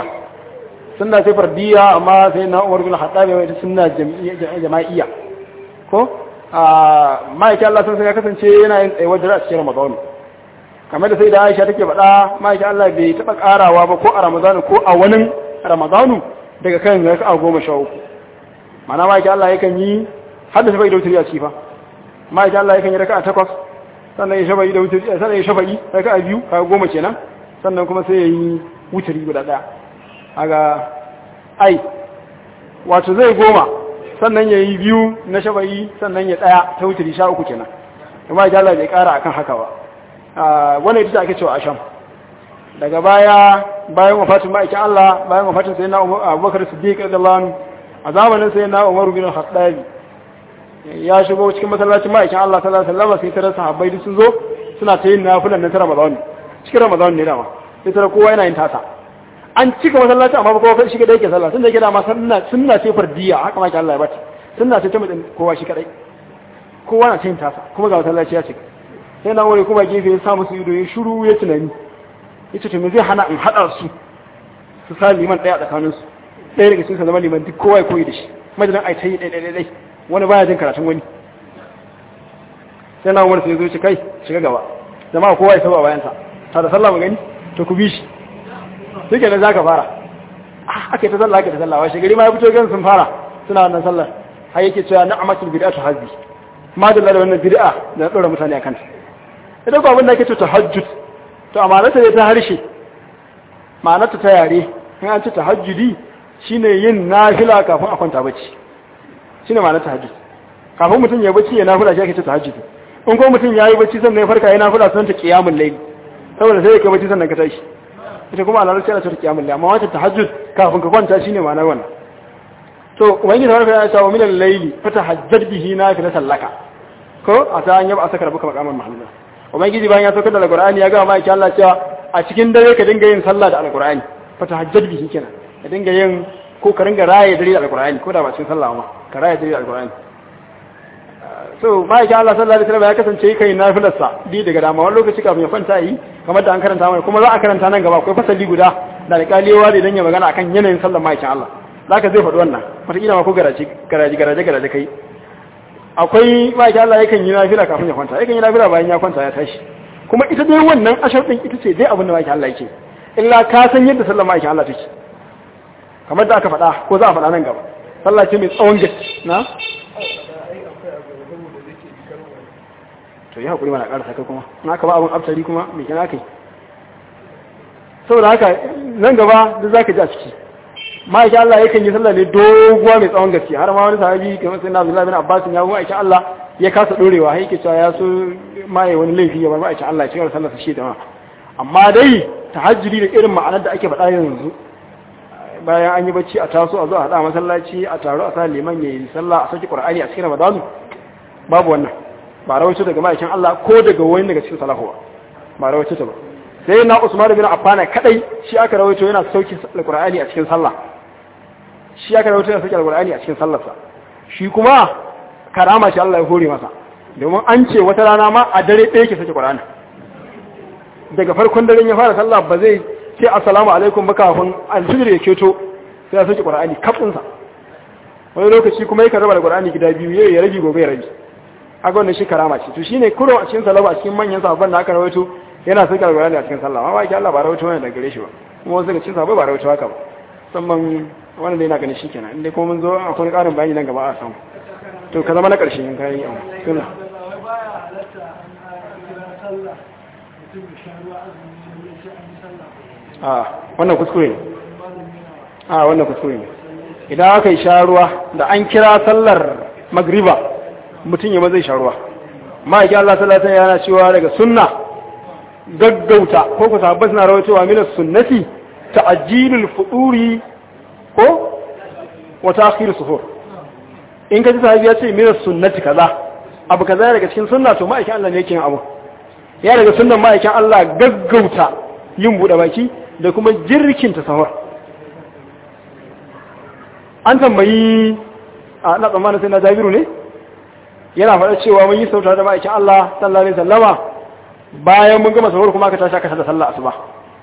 fardiya amma sai na Umar bin Khattab ya yi sunna jama'iyya ko ma'aikin Allah sun ya kasance yana yin tsayuwar dare a cikin Ramadan kamar da sai da Aisha take faɗa ma'aikin Allah bai taɓa ƙarawa ba ko a Ramadan ko a wani Ramadan daga kan raka'a 13 ma'ana ma'aikin Allah yakan yi hadda bai da wuturi a cifa ma'aikin Allah yakan yi raka'a 8 sannan ya shafa'i da wuturi sannan ya shafa'i raka'a 2 kaga 10 kenan sannan kuma sai ya yi wuturi guda daya aga ai wato zai 10 sannan ya yi 2 na shafa'i sannan ya daya ta wuturi 13 kenan kuma ya Allah bai kara akan haka ba wannan ita ake cewa asham daga bayan wafatin ma'aikin Allah bayan wafatin sayyidina Abubakar Siddiq radiyallahu anhu a zamanin sayyidina Umar bin Khattab ya shigo cikin masallacin ma'aikin Allah sallallahu alaihi wasallam sai tare sahabbai duk sun zo suna ta yin nafilan na Ramadan cikin Ramadan ne dama sai tare kowa yana yin tasa an cika masallaci amma ba kowa shi kadai yake sallah tunda yake dama sunna ce fardiya haka ma'aikin Allah ya bata sunna ce ta mutum kowa shi kadai kowa na yin tasa kuma ga masallaci ya cika sai na wuri kuma gefe ya sa musu ido ya shiru ya tunani yace to me zai hana in hada su sa liman daya tsakanin su ɗaya daga cikin sa zama liman duk kowa ya koyi da shi majalan ai tayi dai wani baya jin karatun wani sai na wani sai zo shi kai shiga gaba jama'a kowa ya saba bayan sa ta da sallah mu gani to ku bi shi duke da zaka fara ake ta sallah wa shigari ma ya fito gan sun fara suna wannan sallar har yake cewa na'amatul bid'atu hazbi ma da wannan bid'a da dora mutane akan ta idan ko abin da yake to tahajjud to amanata ne ta harshe ma'anarta ta yare in an ce tahajjudi shine yin nafila kafin a kwanta bacci shine ma'anar tahajjud kafin mutum ya bacci ya nafila shi ake ce tahajjud in ko mutum yayi bacci sannan ya farka ya nafila sannan ta qiyamul layl saboda sai ka bacci sannan ka tashi ita kuma Allah ya ce ta qiyamul layl amma wata tahajjud kafin ka kwanta shine ma'anar wannan to ubangiji ta farka ya ce wa minal layli fatahajjad bihi nafilatan laka ko a ta an yaba a saka rabuka maqaman mahmuda ubangiji bayan ya saukar da alqur'ani ya ga ma yake Allah cewa a cikin dare ka dinga yin sallah da alqur'ani fatahajjad bihi kenan ka dinga yin ko ka ringa raye dare da alqur'ani ko da ba cikin sallah ma ka raye dare da alqur'ani so ma yake Allah sallallahu alaihi wasallam ya kasance kai nafilar sa bi daga dama wani lokaci kafin ya kwanta yi kamar da an karanta mana kuma za a karanta nan gaba akwai fasali guda da alƙaliwa da idan ya magana akan yanayin sallar ma yake Allah zaka zai faɗi wannan wataƙila ma ko garaje kai akwai ma yake Allah yakan yi nafila kafin ya kwanta yakan yi nafila bayan ya kwanta ya tashi kuma ita dai wannan ashar din ita ce dai abin da ma yake Allah yake illa ka san yadda sallar ma yake Allah take kamar da aka faɗa ko za a faɗa nan gaba sallah ce mai tsawon gaske na to ya hakuri mana ƙara saka kuma na ka ba abin abtari kuma me kina kai saboda haka nan gaba duk zaka ji a ciki ma'aikin Allah yakan yi sallah ne doguwa mai tsawon gaske har ma wani sahabi kamar sai na Abdullahi bin Abbas ya bu ma'aikin Allah ya kasa dorewa har yake cewa ya so mai wani laifi ya bar ma'aikin Allah ya cigaba sallar sa shi da ma amma dai tahajjudi da irin ma'anar da ake faɗa yanzu bayan an yi bacci a taso a zo a hada masallaci a taro a sa liman yayi sallah a saki Qur'ani a cikin Ramadan babu wannan ba rawaito daga ma'aikin Allah ko daga wani daga cikin salafu ba rawaito ta ba sai na Usman bin Affan kadai shi aka rawaito yana sauki Qur'ani a cikin sallah shi aka rawaito yana sauki Qur'ani a cikin sallarsa shi kuma karama ce Allah ya hore masa domin an ce wata rana ma a dare ɗaya ke sauki Qur'ani daga farkon daren ya fara sallah ba zai ce assalamu alaikum ba kafin alfijir ya keto sai ya sauki Qur'ani kafin sa wani lokaci kuma yake raba da Qur'ani gida biyu ya rabi gobe ya rabi aga wannan shi karama ce to shine kuro a cikin sallah a cikin manyan sahabban da aka rawaito yana sauki Qur'ani a cikin sallah amma ba ki Allah ba rawaito wannan daga gare shi ba kuma wasu daga cikin sahabbai ba rawaito haka ba musamman wannan da yana ganin shikenan inda kuma mun zo akwai ƙarin bayani nan gaba a samu to ka zama na ƙarshe in kai yau suna wannan kuskure ne wannan kuskure ne idan aka yi sharuwa da an kira sallar magriba mutum ya mazai sharuwa ma'aikin Allah sallallahu alaihi yana cewa daga sunna gaggauta ko ku sahabbai suna rawaitowa min sunnati ta'jilul fuduri ko wa ta'khir suhur in ka ji sahabi ya ce min sunnati kaza abu kaza daga cikin sunna to ma'aikin Allah ne yake yin abu ya daga sunnan ma'aikin Allah gaggauta yin bude baki da kuma jirkin tasawur an tambayi a na tsammanin sai na Jabiru ne yana faɗa cewa mun yi sauta da ma'aikin Allah sallallahu alaihi wasallama bayan mun gama sahur kuma aka tashi aka tada sallah asuba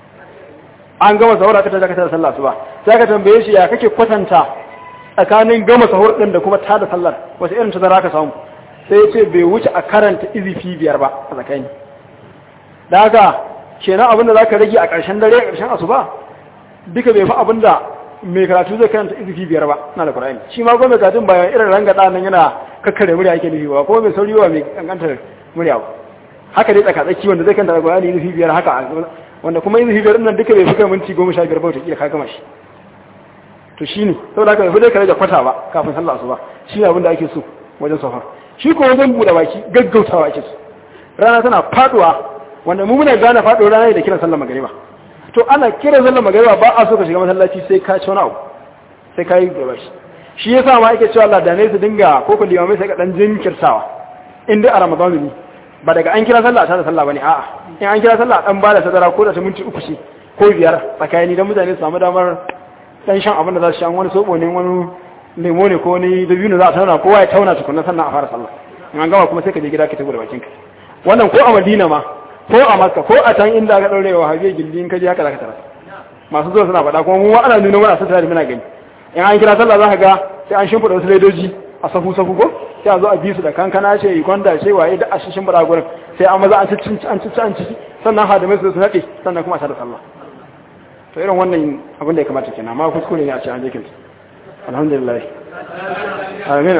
an gama sahur aka tashi aka tada sallah asuba sai aka tambaye shi ya kake kwatanta tsakanin gama sahur din da kuma tada sallar wace irin tazara ka samu sai ya ce bai wuce a karanta izifi 5 ba a tsakani da haka kenan abinda zaka rage a ƙarshen dare a ƙarshen asuba duka bai fi abinda mai karatu zai karanta izifi 5 ba na da Qur'ani shi ma gome karatun bayan irin rangada nan yana kakkare murya yake nufi ba kuma mai sauri wa mai kankantar murya ba haka dai tsaka tsaki wanda zai kanta da Qur'ani izifi 5 haka wanda kuma izifi 5 din nan duka bai fi kai minti 15 ba wata kila ka gama shi to shine saboda haka bai ka rage kwata ba kafin sallar asuba shi ne abin da ake so wajen safar shi ko wajen bude baki gaggautawa ake so rana tana faduwa wanda mu muna gane faduwar rana da kiran sallar magriba to ana kiran sallar magriba ba a so ka shiga masallaci sai ka ci wani abu sai ka yi gaba shi yasa ma ake cewa Allah da ne su dinga ko ku limamai sai ka dan jinkirtawa in dai a Ramadan ne ba daga an kira sallah ta sallah bane a'a in an kira sallah dan ba da sadara ko da ta minti 3 ce ko 5 tsakani dan mutane su samu damar dan shan abin da za su shan wani sobo ne wani lemo ne ko wani dabino za a tauna kowa ya tauna tukunna sannan a fara sallah in an gama kuma sai ka je gida ka tafi da bakin ka wannan ko a Madina ma ko a Makka ko a can inda aka daure wa haje gindin ka je haka zaka tara masu zuwa suna faɗa kuma mu ana nuna mana sun tare muna gani in an kira sallah za ka ga sai an shimfida wasu ledoji a safu ko sai a zo a bi su da kankana ce ikonda ce waye da a shimfida gurin sai an maza an ci sannan hadamai su nade sannan kuma a tada sallah to irin wannan abin da ya kamata kenan amma kuskure ne a ce an je kinta alhamdulillah amin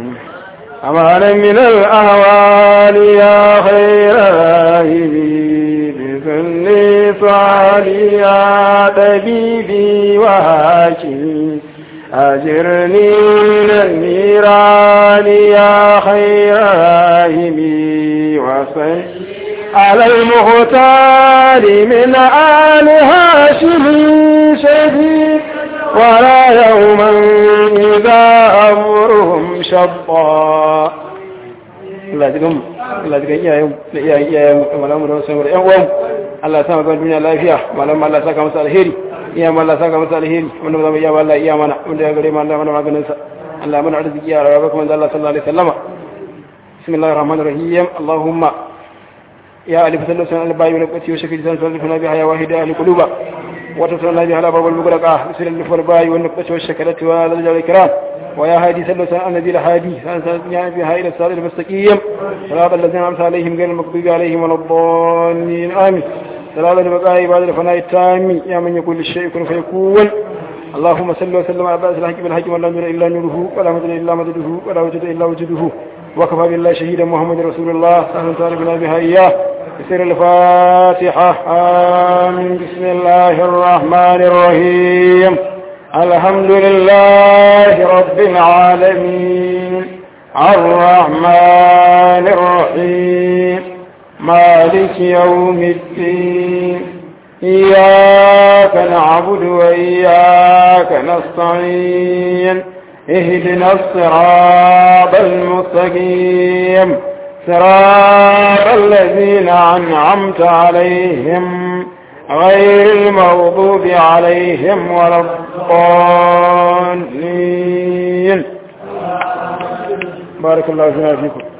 amana min al-ahwal ya khayrahi bi kulli sali ya tabibi wa haki ajirni min al-niran ya khayrahi wa على المختار من آل هاشم شديد ولا يوما إذا أمرهم شطا الله تقوم إياهم والأمر والسلام والأمر الله سامع قول الدنيا لا فيها ولما الله ساك مسأل هيري إيام الله ساك مسأل هيري ونبضى إيام الله إيامنا ونبضى قريما الله ونبضى ننسى الله من عرض إياه ربكم أن الله صلى الله عليه وسلم بسم الله الرحمن الرحيم اللهم يا ألف صلى الله عليه وسلم ونبقتي وشكي جسان صلفنا بها يا واحد أهل قلوبا وتصلنا بها على باب المغلقة بسر اللف والباي والنبقة والشكلة وهذا الجل الكرام ويا هادي صلى الله عليه وسلم النبي الهادي سنسلنا بها إلى الصراط المستقيم صراط الذين أنعمت عليهم غير المغضوب عليهم ولا الضالين آمين صراط البقاء بعد الفناء التام يا من يقول الشيء كن فيكون اللهم صل وسلم على بأس الحكم الحكم ولا نور إلا نوره ولا مدد إلا مدده ولا وجد إلا وجده وكفى بالله شهيدا محمد رسول الله صلى الله عليه وسلم بها إياه بسر الفاتحة. آمين. بسم الله الرحمن الرحيم. الحمد لله رب العالمين الرحمن الرحيم مالك يوم الدين إياك نعبد وإياك نستعين اهدنا الصراط المستقيم صراط الذين أنعمت عليهم غير المغضوب عليهم ولا الضالين. بارك الله فيكم.